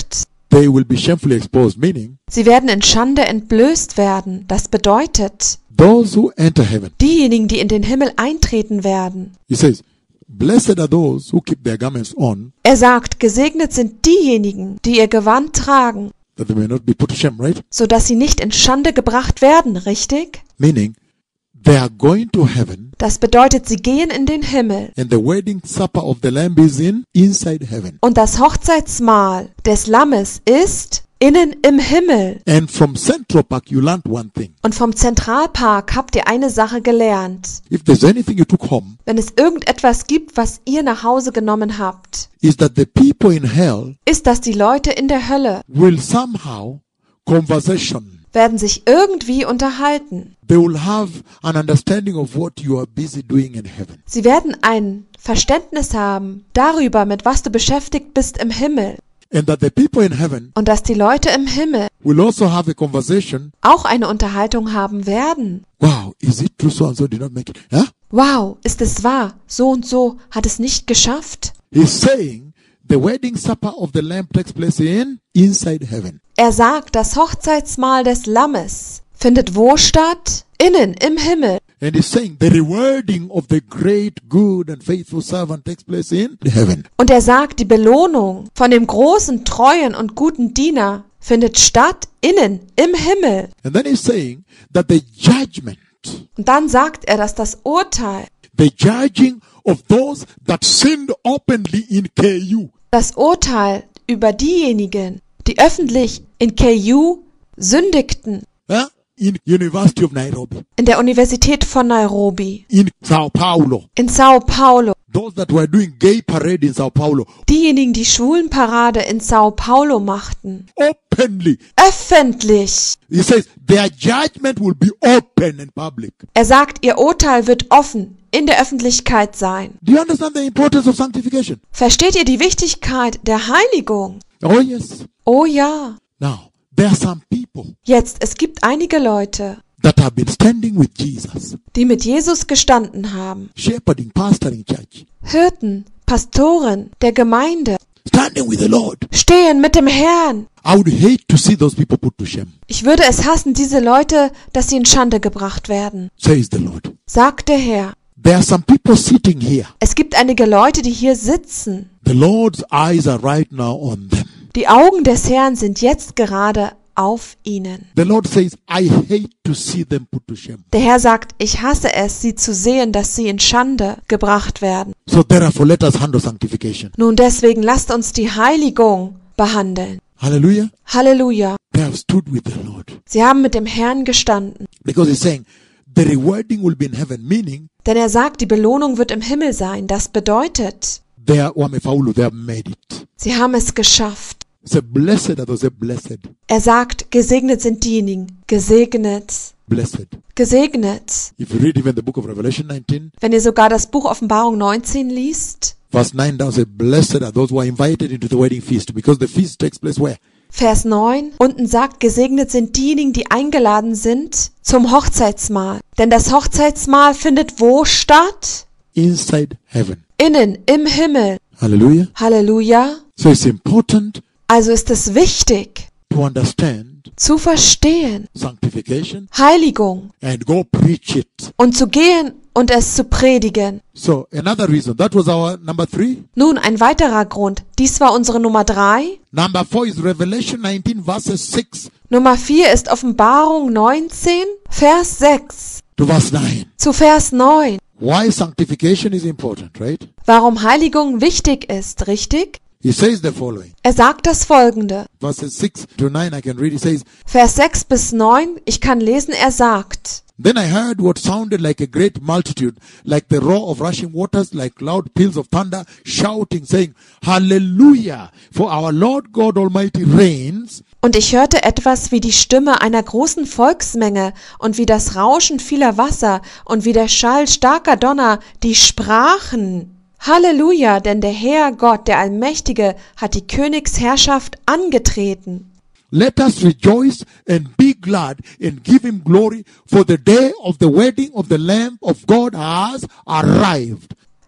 they will be shamefully exposed, meaning Sie werden in Schande entblößt werden. Das bedeutet, those who enter heaven. diejenigen, die in den Himmel eintreten werden. He says, blessed are those who keep their garments on, Er sagt, gesegnet sind diejenigen, die ihr Gewand tragen, that they may not be put to shame, right? sodass sie nicht in Schande gebracht werden, richtig? Meaning, they are going to heaven, Das bedeutet, sie gehen in den Himmel. and the wedding supper of the Lamb is inside heaven. Und das Hochzeitsmahl des Lammes ist innen im Himmel. And from Central Park, you learned one thing. Und vom Zentralpark habt ihr eine Sache gelernt. If there's anything you took home, Wenn es irgendetwas gibt, was ihr nach Hause genommen habt, is that the people in hell ist, dass die Leute in der Hölle will somehow conversation. werden sich irgendwie unterhalten. They will have an understanding of what you are busy doing in heaven. Sie werden ein Verständnis haben darüber, mit was du beschäftigt bist im Himmel. And that the people in heaven Und dass die Leute im Himmel will also have a conversation. auch eine Unterhaltung haben werden. Wow, is it true so and so did not make it? Huh? Wow, ist es wahr? So und so hat es nicht geschafft. He's saying the wedding supper of the Lamb takes place inside heaven. Er sagt, das Hochzeitsmahl des Lammes findet wo statt? Innen, im Himmel. And he's saying the rewarding of the great, good and faithful servant takes place in heaven. Und er sagt, die Belohnung von dem großen, treuen und guten Diener findet statt innen, im Himmel. And then he's saying that the judgment, Und dann sagt er, dass das Urteil, the judging of those that sinned openly in KU, das Urteil über diejenigen, die öffentlich in KU sündigten, in University of Nairobi, in der Universität von Nairobi, in Sao Paulo, in Sao Paulo, those that were doing gay parade in Sao Paulo, diejenigen, die Schwulenparade in Sao Paulo machten, openly. öffentlich. He says their judgment will be open and public. Er sagt, ihr Urteil wird offen in der Öffentlichkeit sein. Do you understand the importance of sanctification? Versteht ihr die Wichtigkeit der Heiligung? Oh yes. Oh ja. Now, there are some people Jetzt, es gibt einige Leute, that have been standing with Jesus, die mit Jesus gestanden haben. shepherding, pastoring church, Hirten, Pastoren der Gemeinde, standing with the Lord. stehen mit dem Herrn. I would hate to see those people put to shame, Ich würde es hassen, diese Leute, dass sie in Schande gebracht werden, says the Lord. sagt der Herr. There are some people sitting here. Es gibt einige Leute, die hier sitzen. The Lord's eyes are right now on them. Die Augen des Herrn sind jetzt gerade auf ihnen. The Lord says, I hate to see them put to shame. Der Herr sagt, ich hasse es, sie zu sehen, dass sie in Schande gebracht werden. So therefore, let us handle sanctification. Nun deswegen lasst uns die Heiligung behandeln. Hallelujah. Halleluja. They have stood with the Lord. Sie haben mit dem Herrn gestanden. Because he's saying, the rewarding will be in heaven, meaning, Denn er sagt, die Belohnung wird im Himmel sein. Das bedeutet, they are wamefaulu, they have made it. sie haben es geschafft. Say, blessed are those, say, blessed, Er sagt, gesegnet sind diejenigen. Gesegnet. blessed. Gesegnet. If you read even the book of Revelation 19, Wenn ihr sogar das Buch Offenbarung 19 liest, verse 9 down, say, blessed are those who are invited into the wedding feast, because the feast takes place where? Vers 9, unten sagt, gesegnet sind diejenigen, die eingeladen sind zum Hochzeitsmahl. Denn das Hochzeitsmahl findet wo statt? Inside heaven. Innen, im Himmel. Hallelujah. Halleluja. So it's important Also ist es wichtig, to understand zu verstehen, sanctification Heiligung and go preach it. und zu gehen und es zu predigen. So another reason, that was our number 3. Nun ein weiterer Grund. Dies war unsere Nummer 3. Number 4 is Revelation 19 verses 6 Nummer 4 ist Offenbarung 19, Vers 6 to verse 9. zu Vers 9. Why sanctification is important, right? Warum Heiligung wichtig ist, richtig? He says the following. Er sagt das Folgende. Verses 6 to 9 I can read. He says, Vers 6 bis 9, ich kann lesen, er sagt, Then I heard what sounded like a great multitude, like the roar of rushing waters, like loud peals of thunder, shouting, saying, Hallelujah, for our Lord God Almighty reigns. und ich hörte etwas wie die Stimme einer großen Volksmenge und wie das Rauschen vieler Wasser und wie der Schall starker Donner, die sprachen, Halleluja, denn der Herr Gott, der Allmächtige, hat die Königsherrschaft angetreten. Let us rejoice and be glad and give him glory, for the day of the wedding of the Lamb of God has arrived.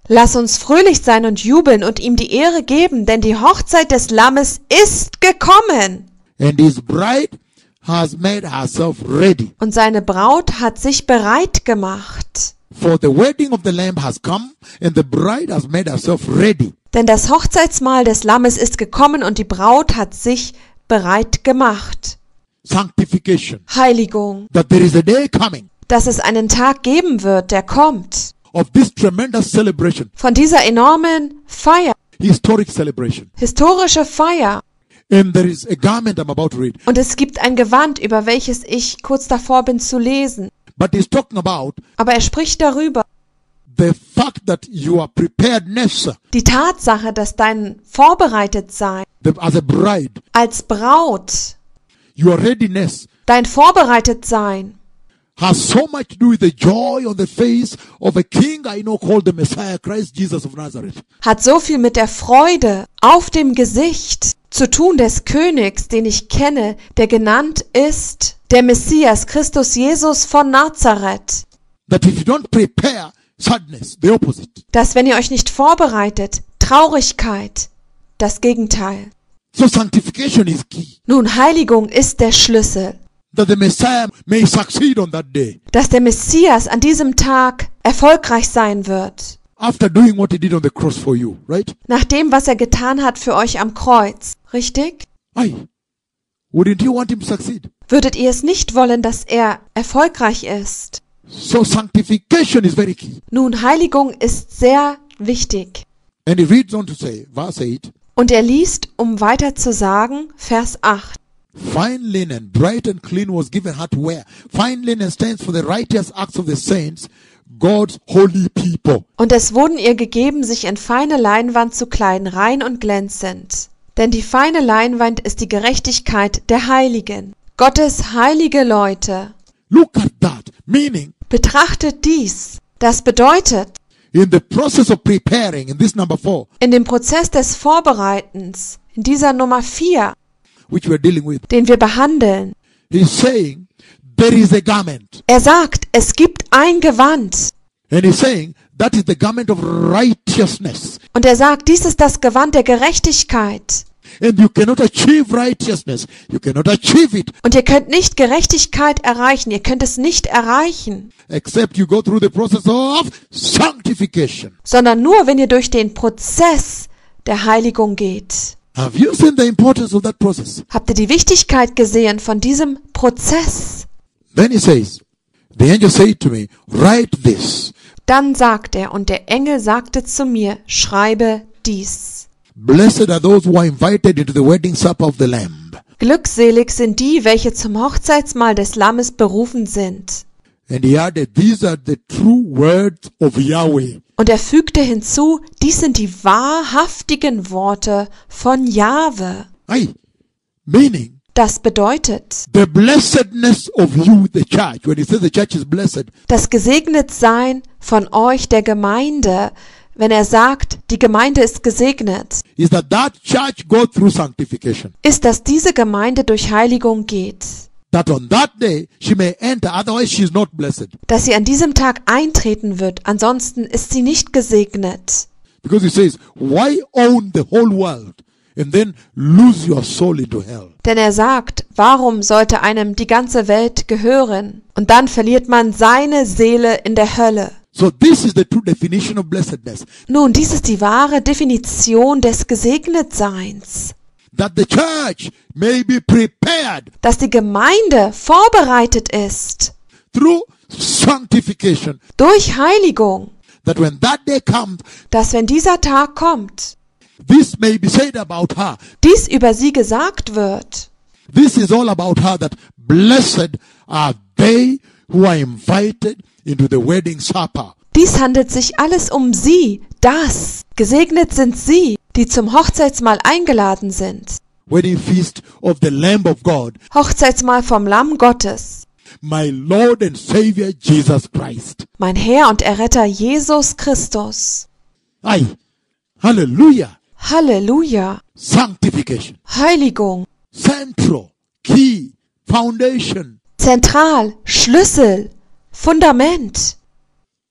Lass uns fröhlich sein und jubeln und ihm die Ehre geben, denn die Hochzeit des Lammes ist gekommen. and his bride has made herself ready. Und seine Braut hat sich bereit gemacht. For the wedding of the Lamb has come, and the bride has made herself ready. Denn das Hochzeitsmahl des Lammes ist gekommen und die Braut hat sich bereit gemacht. Sanctification. Heiligung. That there is a day coming Dass es einen Tag geben wird, der kommt. of this tremendous celebration, Von dieser enormen Feier, historic celebration. historische Feier. And there is a garment I'm about to read. Und es gibt ein Gewand, über welches ich kurz davor bin zu lesen. But he's talking about Aber er spricht darüber, the fact that your preparedness die Tatsache, dass dein Vorbereitetsein as a bride, als Braut, your readiness dein Vorbereitetsein has so much to do with the joy on the face of a king I know called the Messiah, Christ Jesus of Nazareth. hat so viel mit der Freude auf dem Gesicht zu tun des Königs, den ich kenne, der genannt ist der Messias, Christus Jesus von Nazareth. That if you don't prepare, sadness, the opposite. Dass wenn ihr euch nicht vorbereitet, Traurigkeit, das Gegenteil. So sanctification is key. Nun, Heiligung ist der Schlüssel, That the Messiah may succeed on that day. dass der Messias an diesem Tag erfolgreich sein wird. After doing what he did on the cross for you, right? Nach dem, was er getan hat für euch am Kreuz. Richtig? Aye. Wouldn't you want him to succeed? Würdet ihr es nicht wollen, dass er erfolgreich ist? So sanctification is very key. Nun, Heiligung ist sehr wichtig. And he reads on to say, verse 8, Und er liest, um weiter zu sagen, Vers 8. fine linen, bright and clean, was given her to wear. Fine linen stands for the righteous acts of the saints, God's holy people. Und es wurden ihr gegeben, sich in feine Leinwand zu kleiden, rein und glänzend. Denn die feine Leinwand ist die Gerechtigkeit der Heiligen. Gottes heilige Leute. Look at that. Meaning, Betrachtet dies. Das bedeutet, in the process of preparing, in this number 4, in dem Prozess des Vorbereitens, in dieser Nummer 4, which we're dealing with, den wir behandeln, he's saying, there is a garment. er sagt, es gibt ein Gewand. And he's saying, that is the garment of righteousness. Und er sagt, dies ist das Gewand der Gerechtigkeit. And you cannot achieve righteousness. You cannot achieve it Und ihr könnt nicht Gerechtigkeit erreichen, ihr könnt es nicht erreichen, except you go through the process of sanctification. sondern nur, wenn ihr durch den Prozess der Heiligung geht. Have you seen the importance of that process? Habt ihr die Wichtigkeit gesehen von diesem Prozess? Then he says, the angel said to me, write this. Dann sagt er, und der Engel sagte zu mir, schreibe dies. Blessed are those who are invited into the wedding supper of the Lamb. Glückselig sind die, welche zum Hochzeitsmahl des Lammes berufen sind. And he added, these are the true words of Yahweh. Und er fügte hinzu, dies sind die wahrhaftigen Worte von Jahwe. Aye. Meaning, Das bedeutet, the blessedness of you, the church. When he says the church is blessed, das Gesegnetsein von euch, der Gemeinde, wenn er sagt, die Gemeinde ist gesegnet, is that church go through sanctification. ist, dass diese Gemeinde durch Heiligung geht. That on that day she may enter, otherwise she is not blessed. Dass sie an diesem Tag eintreten wird, ansonsten ist sie nicht gesegnet. Because he says, why own the whole world and then lose your soul into hell? Denn er sagt, warum sollte einem die ganze Welt gehören? Und dann verliert man seine Seele in der Hölle. So this is the true definition of blessedness. Nun, dies ist die wahre Definition des Gesegnetseins. That the church may be prepared Dass die Gemeinde vorbereitet ist through sanctification. durch Heiligung. That when that day comes, Dass wenn dieser Tag kommt, this may be said about her. dies über sie gesagt wird. This is all about her, that blessed are they who are invited into the wedding supper. Dies handelt sich alles um sie, das. Gesegnet sind sie, die zum Hochzeitsmahl eingeladen sind. Wedding feast of the Lamb of God, Hochzeitsmahl vom Lamm Gottes. my Lord and Savior Jesus Christ. Mein Herr und Erretter Jesus Christus. Aye. Hallelujah. Halleluja. Sanctification. Heiligung. Central. Key. Foundation. Zentral. Schlüssel. Fundament.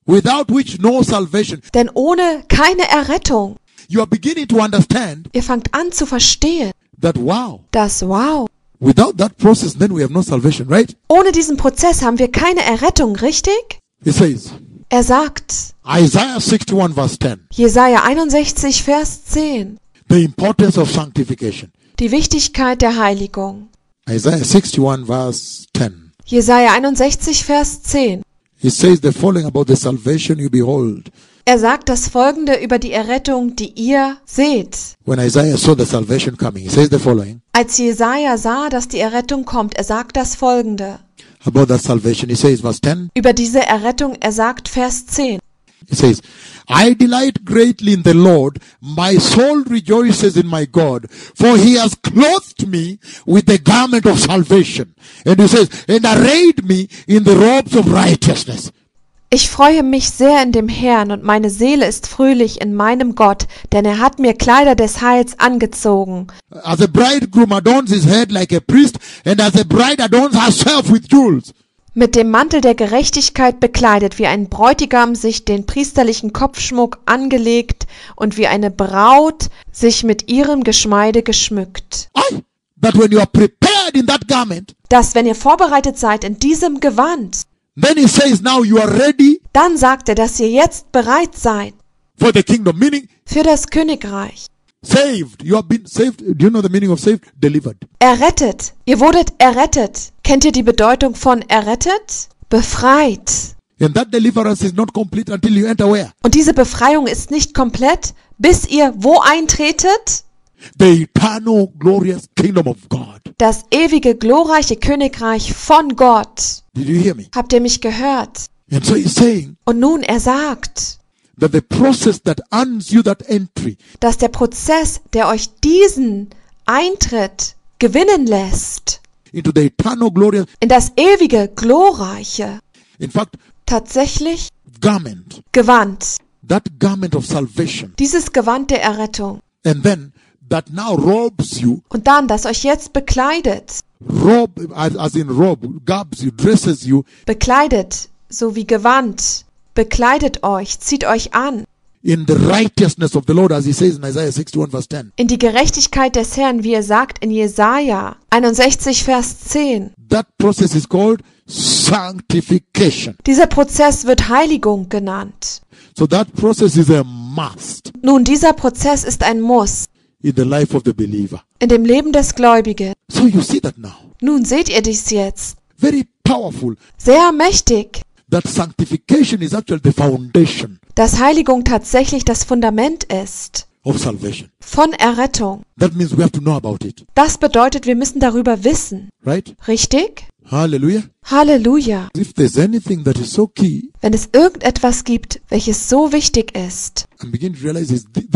without which no salvation. Denn ohne keine Errettung. You are beginning to understand Ihr fangt an zu verstehen, that, wow, dass wow, without that process, then we have no salvation, right? ohne diesen Prozess haben wir keine Errettung, richtig? He says, Er sagt, Isaiah 61 verse 10, Jesaja 61, Vers 10, the importance of sanctification. die Wichtigkeit der Heiligung. Isaiah 61 verse 10. Jesaja 61, Vers 10. He says the following about the salvation you behold. Er sagt das Folgende über die Errettung, die ihr seht. When Isaiah saw the salvation coming, he says the following Als Jesaja sah, dass die Errettung kommt, er sagt das Folgende. about that salvation. He says, verse 10, Über diese Errettung, er sagt Vers 10. he says, I delight greatly in the Lord. My soul rejoices in my God, for he has clothed me with the garment of salvation. And he says, and arrayed me in the robes of righteousness. Ich freue mich sehr in dem Herrn und meine Seele ist fröhlich in meinem Gott, denn er hat mir Kleider des Heils angezogen. As a bridegroom adorns his head like a priest, and as a bride adorns herself with jewels. Mit dem Mantel der Gerechtigkeit bekleidet, wie ein Bräutigam sich den priesterlichen Kopfschmuck angelegt und wie eine Braut sich mit ihrem Geschmeide geschmückt. Aye, that when you are prepared in that garment, Dass, wenn ihr vorbereitet seid in diesem Gewand, then he says now you are ready dann sagt er, dass ihr jetzt bereit seid for the kingdom, meaning für das Königreich. saved. You have been saved. Do you know the meaning of saved? Delivered. Errettet. Ihr wurdet errettet. Kennt ihr die Bedeutung von errettet? Befreit. And that deliverance is not complete until you enter where? Und diese Befreiung ist nicht komplett, bis ihr wo eintretet? The eternal glorious kingdom of God. Das ewige, glorreiche Königreich von Gott. Did you hear me? Habt ihr mich gehört? And so he's saying Und nun, er sagt, that the process that earns you that entry dass der Prozess, der euch diesen Eintritt gewinnen lässt, into the eternal glorious, in das ewige, glorreiche, in fact, tatsächlich garment, Gewand, that garment of salvation, dieses Gewand der Errettung. and then that now robes you, Und dann, das euch jetzt bekleidet, robe as in robe, garbs you, dresses you bekleidet, so wie Gewand, bekleidet euch, zieht euch an, in the righteousness of the Lord, as he says in Isaiah 61 verse 10. in die Gerechtigkeit des Herrn, wie er sagt in Jesaja 61, Vers 10. That process is called sanctification. Dieser Prozess wird Heiligung genannt. So that process is a must Nun, dieser Prozess ist ein Muss in the life of the believer. in dem Leben des Gläubigen. So you see that now. Nun seht ihr dies jetzt. Very powerful. Sehr mächtig, That sanctification is actually the foundation dass Heiligung tatsächlich das Fundament ist of salvation. von Errettung. That means we have to know about it. Das bedeutet, wir müssen darüber wissen. Right? Richtig? Hallelujah. Halleluja. If there's anything that is so key, Wenn es irgendetwas gibt, welches so wichtig ist, I'm beginning to realize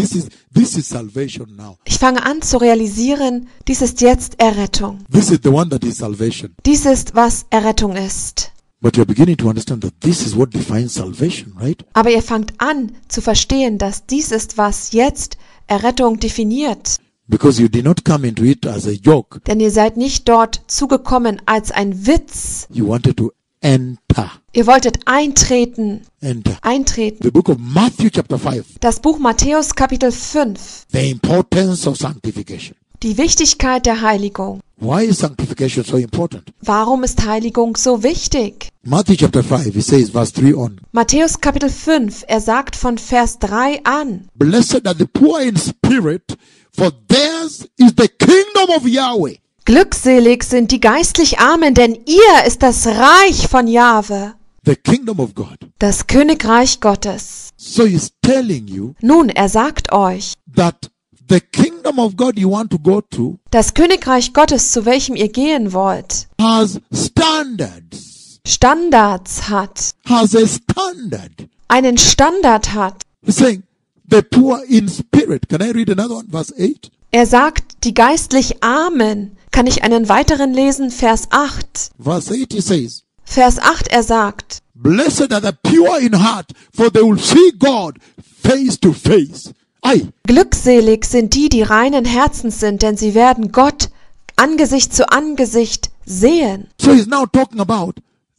this is salvation now. ich fange an zu realisieren, dies ist jetzt Errettung. This is the one that is salvation. Dies ist, was Errettung ist. But you're beginning to understand that this is what defines salvation, right? Aber ihr fangt an zu verstehen, dass dies ist, was jetzt Errettung definiert. Because you did not come into it as a joke. Denn ihr seid nicht dort zugekommen als ein Witz. You wanted to enter. Ihr wolltet eintreten. Enter. Eintreten. The book of Matthew chapter 5. Das Buch Matthäus Kapitel 5. The importance of sanctification. Die Wichtigkeit der Heiligung. Why is sanctification so important? Warum ist Heiligung so wichtig? Matthew chapter 5, it says, verse 3 on. Matthäus Kapitel 5, er sagt von Vers 3 an. Blessed are the poor in spirit, for theirs is the kingdom of Yahweh. Glückselig sind die geistlich Armen, denn ihr ist das Reich von Jahwe, The kingdom of God. das Königreich Gottes. So he's telling you Nun, er sagt euch, that the kingdom of God you want to go to das Königreich Gottes, zu welchem ihr gehen wollt, has standards. Standards hat, Has a standard. einen Standard hat. He's saying, the poor in spirit. Can I read another one? Verse 8. Er sagt, die geistlich Armen. Kann ich einen weiteren lesen? Vers 8. Verse 8 he says, Vers 8, er sagt, blessed are the pure in heart, for they will see God face to face. Aye. glückselig sind die, die reinen Herzens sind, denn sie werden Gott Angesicht zu Angesicht sehen. So he's now talking about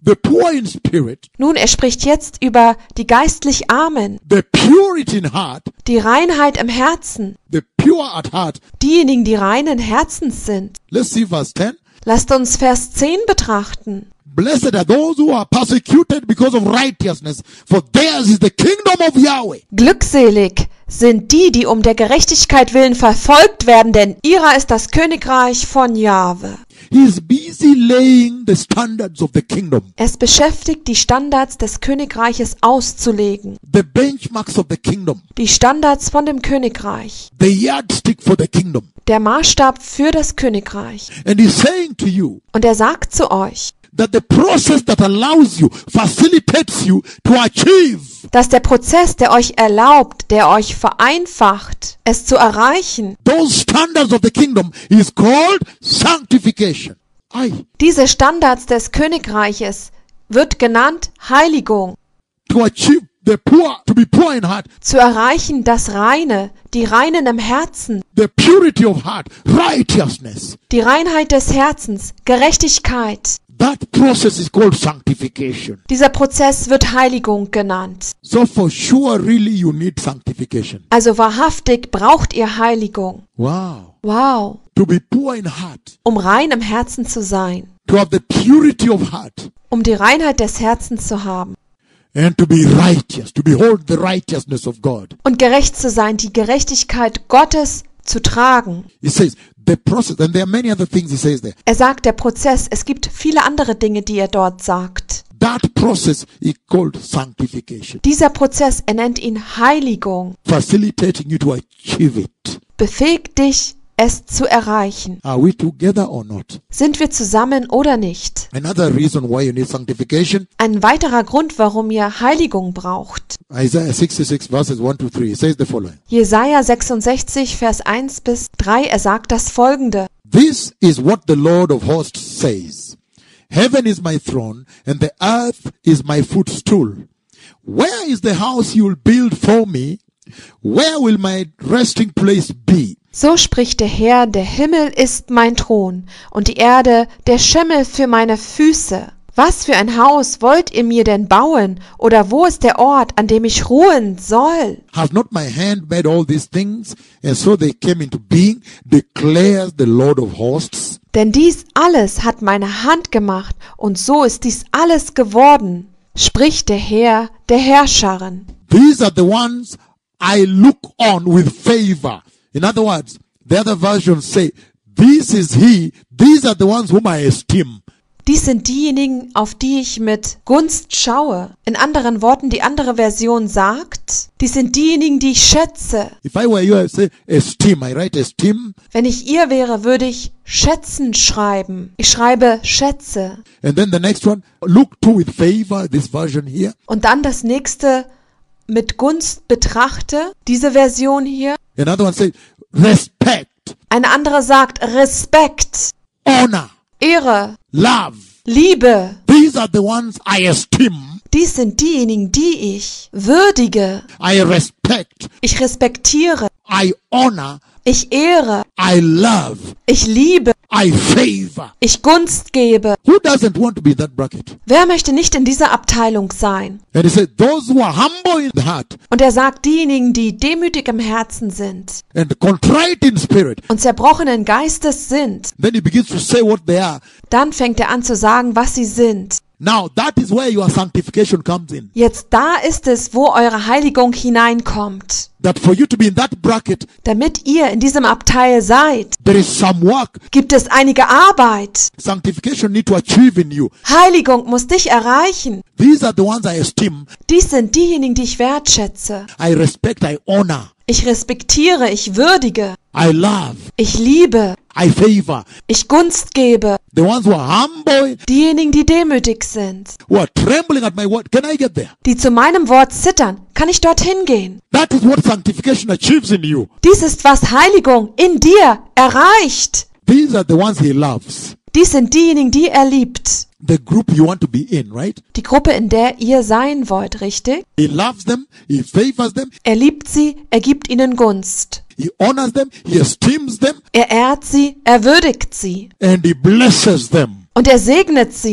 the poor in spirit, Nun, er spricht jetzt über die geistlich Armen, the purity in heart, die Reinheit im Herzen, the pure at heart. diejenigen, die reinen Herzens sind. Let's see verse 10. Lasst uns Vers 10 betrachten. Blessed are those who are persecuted because of righteousness, for theirs is the kingdom of Yahweh. Glückselig sind die, die um der Gerechtigkeit willen verfolgt werden, denn ihrer ist das Königreich von Jahwe. He is busy laying the standards of the kingdom, Es beschäftigt, die Standards des Königreiches auszulegen. the benchmarks of the kingdom, Die Standards von dem Königreich. the yardstick for the kingdom. Der Maßstab für das Königreich. And he's saying to you Und er sagt zu euch, that the process that allows you, facilitates you to achieve dass der Prozess, der euch erlaubt, der euch vereinfacht, es zu erreichen, those standards of the kingdom is called sanctification. Aye. diese Standards des Königreiches, wird genannt Heiligung. To achieve the poor, to be poor in heart, Zu erreichen das Reine, die Reinen im Herzen, the purity of heart, righteousness. die Reinheit des Herzens, Gerechtigkeit. That process is called sanctification. Dieser Prozess wird Heiligung genannt. So for sure, really, you need sanctification. Also wahrhaftig braucht ihr Heiligung. Wow. Wow, To be poor in heart, um rein im Herzen zu sein, to have the purity of heart, um die Reinheit des Herzens zu haben and to be righteous, to behold the righteousness of God. und gerecht zu sein, die Gerechtigkeit Gottes zu tragen. He says the process, and there are many other things he says there. Er sagt, der Prozess, es gibt viele andere Dinge, die er dort sagt. That process is called sanctification, Dieser Prozess, er nennt ihn Heiligung, facilitating you to achieve it. befähigt dich, es zu erreichen. Are we together or not? Sind wir zusammen oder nicht? Another reason why you need sanctification, Ein weiterer Grund, warum ihr Heiligung braucht. Isaiah 66 verses 1 to 3, it says the following. Jesaja 66, Vers 1 bis 3, er sagt das folgende. This is what the Lord of hosts says. Heaven is my throne, and the earth is my footstool. Where is the house you will build for me? Where will my resting place be? So spricht der Herr, der Himmel ist mein Thron und die Erde der Schemmel für meine Füße. Was für ein Haus wollt ihr mir denn bauen, oder wo ist der Ort, an dem ich ruhen soll? Has not my hand made all these things, and so they came into being, declares the Lord of hosts? Denn dies alles hat meine Hand gemacht, und so ist dies alles geworden, spricht der Herr, der Herrscherin. These are the ones I look on with favor. In other words, the other versions say, this is he, these are the ones whom I esteem. Dies sind diejenigen, auf die ich mit Gunst schaue. In anderen Worten, die andere Version sagt, dies sind diejenigen, die ich schätze. If I were you, I would say esteem. I write esteem. Wenn ich ihr wäre, würde ich schätzen schreiben. Ich schreibe Schätze. And then the next one, look to with favor, this version here. Und dann das nächste, mit Gunst betrachte, diese Version hier. Another one says respect, Eine andere sagt Respekt, honor, Ehre, love. Liebe. These are the ones I esteem. Dies sind diejenigen, die ich würdige. I respect. Ich respektiere. I honor. Ich ehre. I love. Ich liebe. I favor. Ich Gunst gebe. Who doesn't want to be in that bracket? Wer möchte nicht in dieser Abteilung sein? And he said, those who are humble in the heart Und er sagt, diejenigen, die demütig im Herzen sind and contrite in spirit. und zerbrochenen Geistes sind. Then he begins to say what they are. Dann fängt er an zu sagen, was sie sind. Now that is where your sanctification comes in. Jetzt da ist es, wo eure Heiligung hineinkommt. That for you to be in that bracket, Damit ihr in diesem Abteil seid, there is some work. gibt es einige Arbeit. Sanctification need to achieve in you. Heiligung muss dich erreichen. These are the ones I esteem. Dies sind diejenigen, die ich wertschätze. I respect, I honor, Ich respektiere, ich würdige, I love, ich liebe, I favor. ich Gunst gebe. The ones who are humble, Diejenigen, die demütig sind, who are trembling at my word. Can I get there? die zu meinem Wort zittern, kann ich dorthin gehen. That is what sanctification achieves in you. Dies ist, was Heiligung in dir erreicht. These are the ones he loves. Dies sind diejenigen, die er liebt. The group you want to be in, right? Die Gruppe, in der ihr sein wollt, richtig? He loves them, he favors them, Er liebt sie, er gibt ihnen Gunst. he honors them, he esteems them, Er ehrt sie, er würdigt sie. and he blesses them. Und er segnet sie.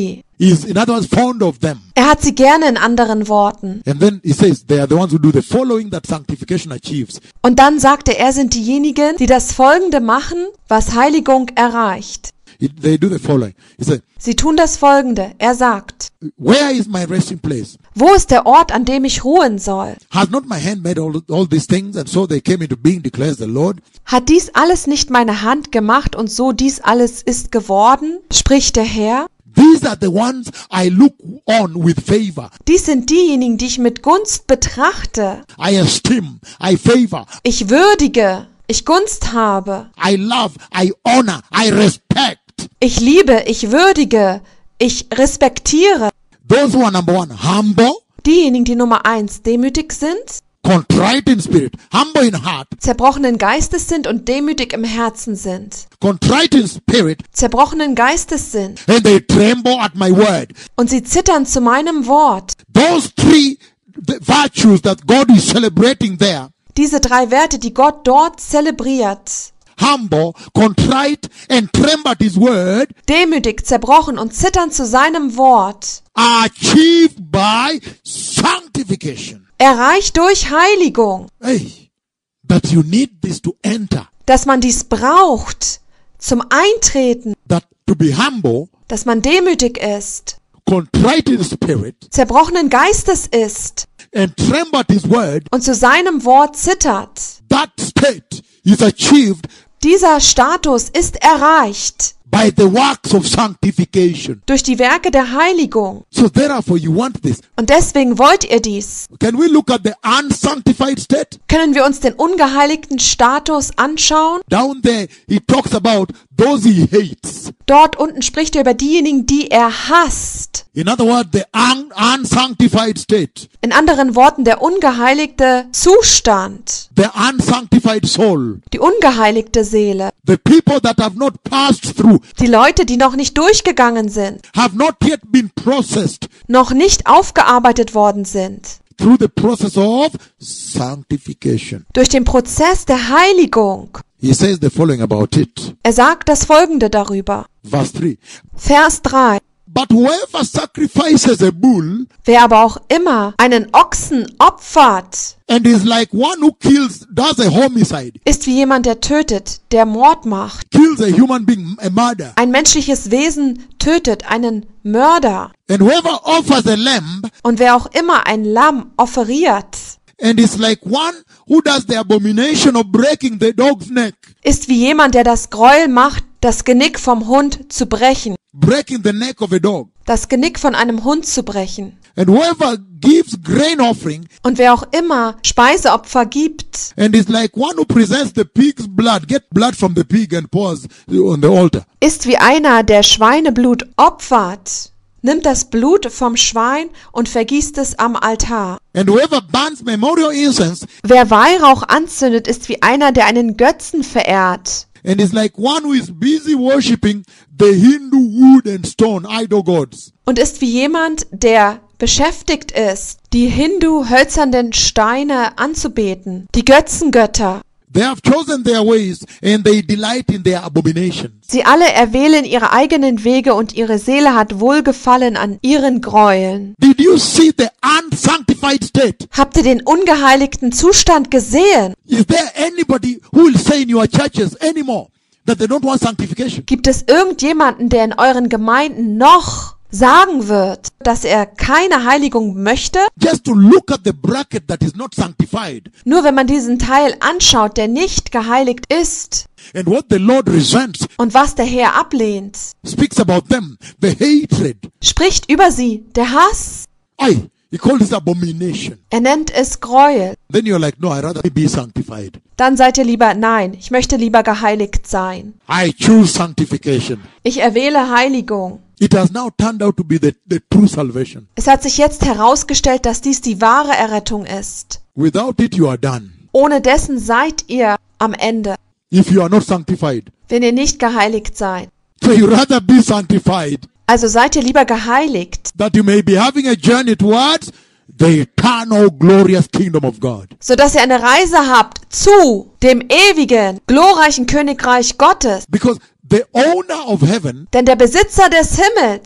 is, in other words, fond of them. Er hat sie gerne, in anderen Worten. And then he says they are the ones who do the following that sanctification achieves. Und dann sagt er sind diejenigen, die das Folgende machen, was Heiligung erreicht. They do the following. He said, Sie tun das Folgende. Er sagt, where is my resting place? wo ist der Ort, an dem ich ruhen soll? Has not my hand made all these things, and so they came into being, declares the Lord? Hat dies alles nicht meine Hand gemacht und so dies alles ist geworden, spricht der Herr? These are the ones I look on with favor. Dies sind diejenigen, die ich mit Gunst betrachte. I esteem, I favor, Ich würdige, ich Gunst habe. I love, I honor, I respect. Ich liebe, ich würdige, ich respektiere. Those who are number one, humble, Diejenigen, die Nummer 1 demütig sind, contrite in spirit, humble in heart, zerbrochenen Geistes sind und demütig im Herzen sind. contrite in spirit, Zerbrochenen Geistes sind. and they tremble at my word. Und sie zittern zu meinem Wort. Those three virtues that God is celebrating there, Diese 3 Werte, die Gott dort zelebriert. humble, contrite, and tremble at his word, Demütig, zerbrochen und zittern zu seinem Wort. are achieved by sanctification. Erreicht durch Heiligung. Hey, that you need this to enter. Dass man dies braucht zum Eintreten. That to be humble, Dass man demütig ist. contrite in spirit, Zerbrochenen Geistes ist. and tremble at his word, Und zu seinem Wort zittert. that state is achieved Dieser Status ist erreicht. by the works of sanctification. Durch die Werke der Heiligung. So therefore you want this. Und deswegen wollt ihr dies. Can we look at the unsanctified state? Können wir uns den ungeheiligten Status anschauen? Down there he talks about those he hates. Dort unten spricht er über diejenigen, die er hasst. In other words, the unsanctified state, In anderen Worten, der ungeheiligte Zustand. the unsanctified soul, Die ungeheiligte Seele. the people that have not passed through, Die Leute, die noch nicht durchgegangen sind. have not yet been processed Noch nicht aufgearbeitet worden sind. through the process of sanctification. Durch den Prozess der Heiligung. He says the following about it. Er sagt das Folgende darüber. Verse 3. Vers 3. But whoever sacrifices a bull Wer aber auch immer einen Ochsen opfert, and is like one who does a homicide, ist wie jemand, der tötet, der Mord macht. kills a human being, a murder. Ein menschliches Wesen tötet, einen Mörder. And whoever offers a lamb Und wer auch immer ein Lamm offeriert, and is like one who does the abomination of breaking the dog's neck, ist wie jemand, der das Gräuel macht, das Genick vom Hund zu brechen. breaking the neck of a dog. Das Genick von einem Hund zu brechen. And whoever gives grain offering Und wer auch immer Speiseopfer gibt and is like one who presents the pig's blood, get blood from the pig and pours on the altar. ist wie einer, der Schweineblut opfert, nimmt das Blut vom Schwein und vergießt es am Altar. And whoever burns memorial incense Wer Weihrauch anzündet, ist wie einer, der einen Götzen verehrt. and is like one who is busy worshipping the Hindu wood and stone idol gods. Und ist wie jemand, der beschäftigt ist, die Hindu-hölzernen Steine anzubeten, die Götzengötter. They have chosen their ways and they delight in their abominations. Sie alle erwählen ihre eigenen Wege und ihre Seele hat Wohlgefallen an ihren Gräueln. Did you see the unsanctified state? Habt ihr den ungeheiligten Zustand gesehen? Is there anybody who will say in your churches anymore that they don't want sanctification? Gibt es irgendjemanden, der in euren Gemeinden noch sagen wird, dass er keine Heiligung möchte? Just to look at the bracket that is not sanctified Nur wenn man diesen Teil anschaut, der nicht geheiligt ist and what the Lord resents, und was der Herr ablehnt, speaks about them, the hatred. spricht über sie, der Hass. He called this abomination. Er nennt es Gräuel. Then you're like, no, I'd rather be sanctified. Dann seid ihr lieber, nein, ich möchte lieber geheiligt sein. I choose sanctification. Ich erwähle Heiligung. It has now turned out to be the true salvation. Es hat sich jetzt herausgestellt, dass dies die wahre Errettung ist. Without it, you are done. Ohne dessen seid ihr am Ende, If you are not sanctified. wenn ihr nicht geheiligt seid. So you rather be sanctified Also seid ihr lieber geheiligt, that you may be having a journey towards the eternal glorious kingdom of God. sodass ihr eine Reise habt zu dem ewigen, glorreichen Königreich Gottes. Because the owner of heaven, Denn der Besitzer des Himmels,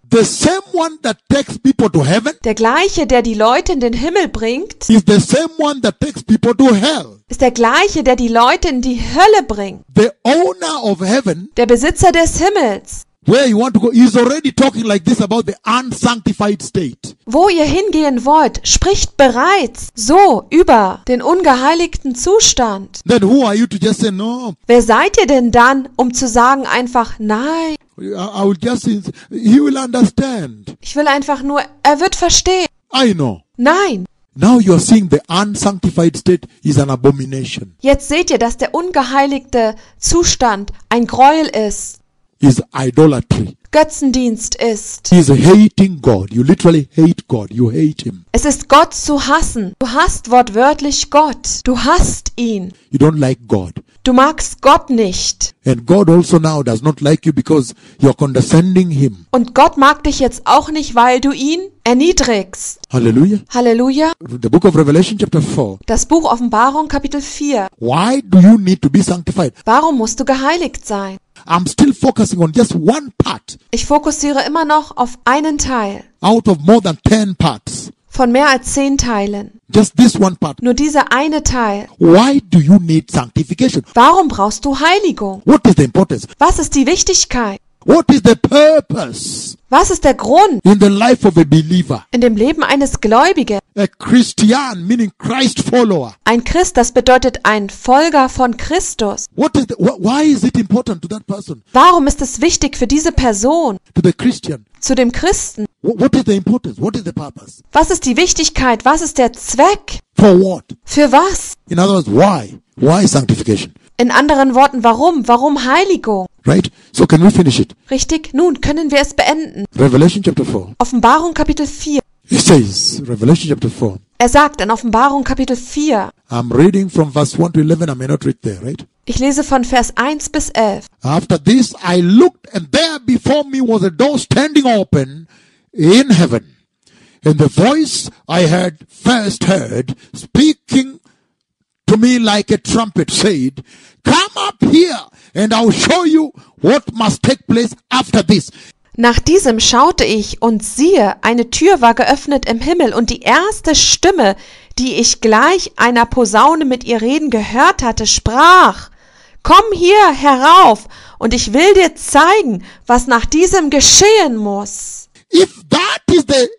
the same one that takes people to heaven Der gleiche, der die Leute in den Himmel bringt, is the same one that takes people to hell. ist der gleiche, der die Leute in die Hölle bringt. The owner of heaven, Der Besitzer des Himmels. where you want to go, is already talking like this about the unsanctified state. Wo ihr hingehen wollt, spricht bereits so über den ungeheiligten Zustand. Then who are you to just say, no, Wer seid ihr denn dann, um zu sagen einfach, nein, I will just, he will understand. ich will einfach nur, er wird verstehen. I know. Nein. Now you are seeing the unsanctified state is an abomination, Jetzt seht ihr, dass der ungeheiligte Zustand ein Gräuel ist, is idolatry, Götzendienst ist. is hating God. You literally hate God. You hate him. Es ist Gott zu hassen. Du hasst wortwörtlich Gott. Du hasst ihn. You don't like God. Du magst Gott nicht. And God also now does not like you because you're condescending him. Und Gott mag dich jetzt auch nicht, weil du ihn erniedrigst. Hallelujah. Halleluja. The book of Revelation chapter 4. Das Buch Offenbarung Kapitel 4. Why do you need to be sanctified? Warum musst du geheiligt sein? I'm still focusing on just one part Ich fokussiere immer noch auf einen Teil out of more than 10 parts. von mehr als 10 Teilen. Just this one part. Nur dieser eine Teil. Why do you need sanctification? Warum brauchst du Heiligung? What is the importance? Was ist die Wichtigkeit? What is the purpose Was ist der Grund in the life of a believer? in dem Leben eines Gläubigen? A Christian, meaning Christ follower. Ein Christ, das bedeutet ein Folger von Christus. Why is it important to that person, Warum ist es wichtig für diese Person, to the Christian? zu dem Christen? What is the importance? What is the purpose? Was ist die Wichtigkeit? Was ist der Zweck? For what? Für was? In other words, why? Why sanctification? In anderen Worten, warum? Warum Heiligung? Right? So can we finish it? Richtig? Nun können wir es beenden. Revelation chapter 4. Offenbarung Kapitel 4. It says, Revelation chapter 4. Er sagt in Offenbarung Kapitel 4, I'm reading from verse 1 to 11. I may not read there, right? ich lese von Vers 1 bis 11. After this, I looked, and there before me was a door standing open in heaven. And the voice I had first heard speaking to me like a trumpet said, come up here and I'll show you what must take place after this. Nach diesem schaute ich, und siehe, eine Tür war geöffnet im Himmel, und die erste Stimme, die ich gleich einer Posaune mit ihr reden gehört hatte, sprach: Komm hier herauf, und ich will dir zeigen, was nach diesem geschehen muss. If that is the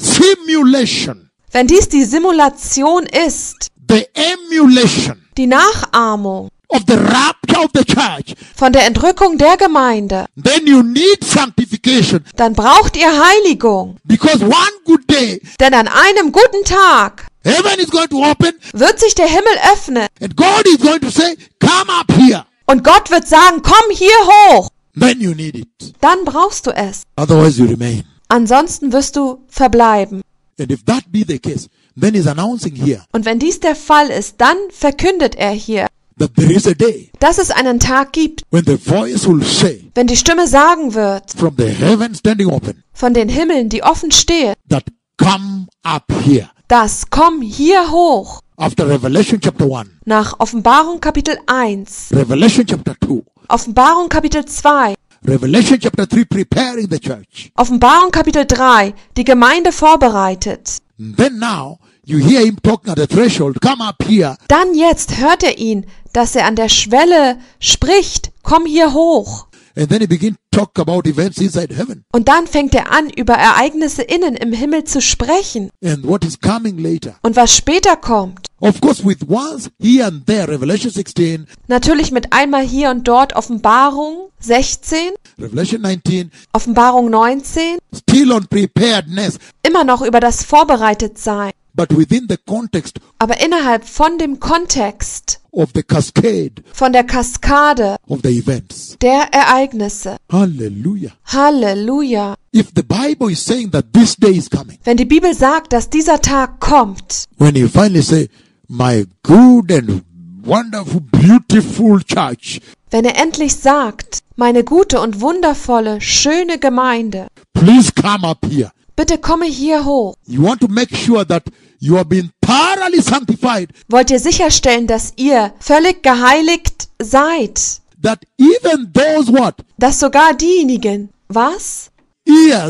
simulation, Wenn dies die Simulation ist, the emulation die Nachahmung of the rapture of the church, von der Entrückung der Gemeinde, then you need sanctification, dann braucht ihr Heiligung. because one good day Denn an einem guten Tag heaven is going to open wird sich der Himmel öffnen, and God is going to say, come up here. und Gott wird sagen: Komm hier hoch. Then you need it. Dann brauchst du es. Otherwise you remain. Ansonsten wirst du verbleiben. And if that be the case, then he's announcing here Und wenn dies der Fall ist, dann verkündet er hier, that there is a day dass es einen Tag gibt, when the voice will say wenn die Stimme sagen wird, from the heaven standing open, von den Himmeln, die offen stehen, that come up here. das: Komm hier hoch. After Revelation chapter 1, Nach Offenbarung Kapitel 1, Revelation chapter 2, Offenbarung Kapitel 2, Revelation chapter 3, preparing the church. Offenbarung Kapitel 3, die Gemeinde vorbereitet. And then now you hear him talking at the threshold, come up here. Dann jetzt hört er ihn, dass er an der Schwelle spricht: Komm hier hoch. And then he begins to talk about events inside heaven Und dann fängt er an, über Ereignisse innen im Himmel zu sprechen and what is coming later. und was später kommt. Of course, with once here and there, Revelation 16, Natürlich mit einmal hier und dort Offenbarung 16, Revelation 19, Offenbarung 19, still on preparedness, immer noch über das Vorbereitetsein, but within the context aber innerhalb von dem Kontext, of the cascade von der Kaskade of the events. der Ereignisse. Hallelujah. Halleluja. If the Bible is saying that this day is coming, Wenn die Bibel sagt, dass dieser Tag kommt, when you finally say, my good and wonderful, beautiful church, wenn er endlich sagt: Meine gute und wundervolle, schöne Gemeinde, please come up here. bitte komme hier hoch. You want to make sure that you have been thoroughly sanctified, Wollt ihr sicherstellen, dass ihr völlig geheiligt seid, that even those what? dass sogar diejenigen, was? Ears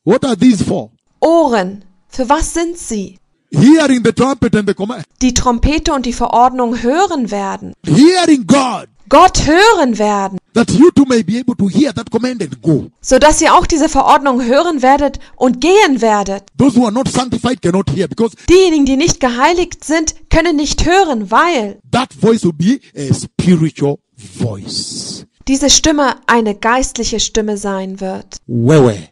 What are these for? Ohren. Für was sind sie? Hearing the trumpet and the command. Die Trompete und die Verordnung hören werden. Hearing God. Gott hören werden. That you too may be able to hear that command and go. Sodass ihr auch diese Verordnung hören werdet und gehen werdet. Those who are not sanctified cannot hear because Diejenigen, die nicht geheiligt sind, können nicht hören, weil that voice will be a spiritual voice. diese Stimme eine geistliche Stimme sein wird. Where?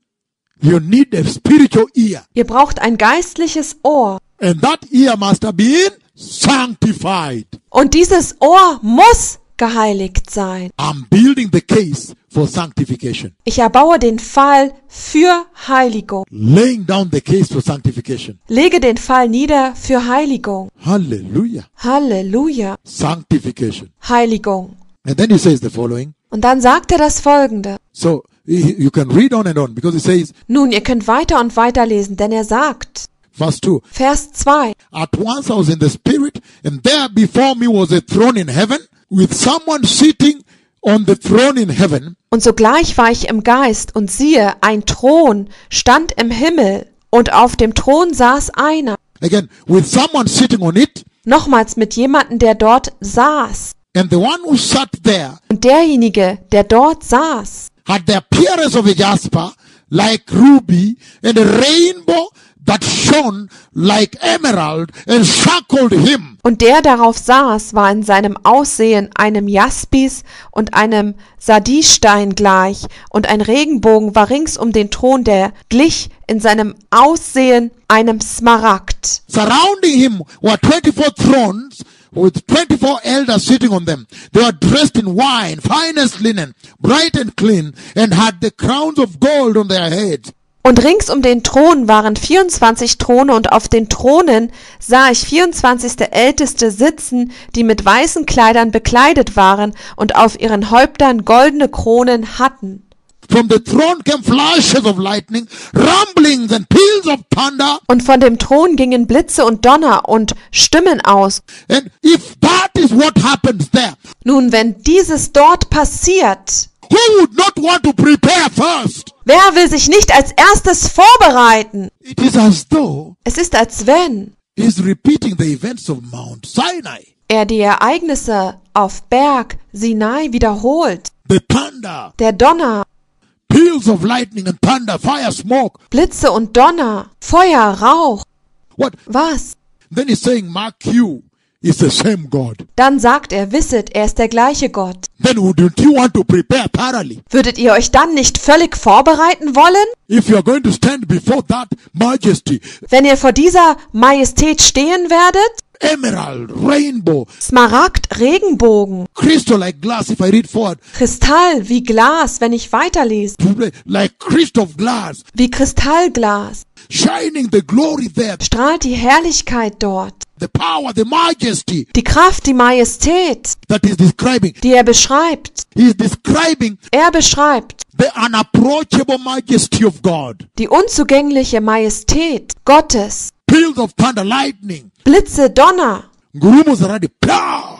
You need a spiritual ear. Ihr braucht ein geistliches Ohr. And that ear must have been sanctified. Und dieses Ohr muss geheiligt sein. I'm building the case for sanctification. Ich erbaue den Fall für Heiligung. Laying down the case for sanctification. Lege den Fall nieder für Heiligung. Hallelujah. Halleluja. Sanctification. Heiligung. And then he says the following. Und dann sagt er das Folgende. So you can read on and on because it says, Nun, ihr könnt weiter und weiter lesen, denn er sagt, verse 2, Vers 2, at once I was in the spirit, and there before me was a throne in heaven, with someone sitting on the throne in heaven. und sogleich war ich im Geist, und siehe, ein Thron stand im Himmel, und auf dem Thron saß einer. Again, with someone sitting on it, Nochmals mit jemandem, der dort saß. and the one who sat there Und derjenige, der dort saß, had the appearance of a jasper, like ruby, and a rainbow that shone like emerald, encircled him. und der darauf saß, war in seinem Aussehen einem Jaspis und einem Sardistein gleich, und ein Regenbogen war rings um den Thron, der glich in seinem Aussehen einem Smaragd. Surrounding him were 24 thrones, with 24 elders sitting on them. They were dressed in wine, finest linen, bright and clean, and had the crowns of gold on their heads. Und rings um den Thron waren 24 Throne, und auf den Thronen sah ich 24 Älteste sitzen, die mit weißen Kleidern bekleidet waren und auf ihren Häuptern goldene Kronen hatten. From the throne came flashes of lightning, rumblings and peals of thunder. Und von dem Thron gingen Blitze und Donner und Stimmen aus. And if that is what happens there, Nun, wenn dieses dort passiert, who would not want to prepare first? wer will sich nicht als erstes vorbereiten? It is as though Es ist, als wenn he's repeating the events of Mount Sinai. er die Ereignisse auf Berg Sinai wiederholt. The thunder, Der Donner, peals of lightning and thunder, fire, smoke. Blitze und Donner, Feuer, Rauch. What? Was? Then he's saying, mark you, is the same God. Dann sagt er, wisset, er ist der gleiche Gott. Then wouldn't you want to prepare thoroughly? Würdet ihr euch dann nicht völlig vorbereiten wollen? If you are going to stand before that majesty, Wenn ihr vor dieser Majestät stehen werdet? emerald, rainbow, Smaragd, Regenbogen, crystal like glass, if I read forward, Kristall wie Glas, wenn ich weiterlese, like crystal of glass, wie Kristallglas, shining the glory there, strahlt die Herrlichkeit dort. the power, the majesty Die Kraft, die Majestät, that he's describing. die er beschreibt. He's describing Er beschreibt the unapproachable majesty of God. die unzugängliche Majestät Gottes. Peals of thunder, lightning, Blitze, Donner, ngurumos already, plow,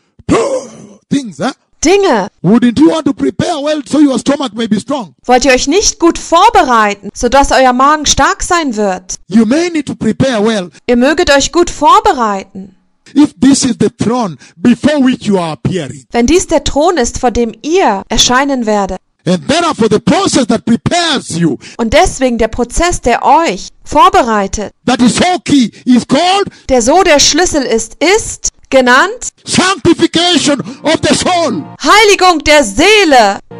things, huh? Dinge. Wouldn't you want to prepare well so your stomach may be strong? Wollt ihr euch nicht gut vorbereiten, sodass euer Magen stark sein wird? You may need to prepare well Ihr möget euch gut vorbereiten. if this is the throne before which you are appearing. Wenn dies der Thron ist, vor dem ihr erscheinen werdet. And therefore the process that prepares you, Und deswegen der Prozess, der euch vorbereitet, that is so key, is called der so der Schlüssel ist genannt sanctification of the soul. Heiligung der Seele.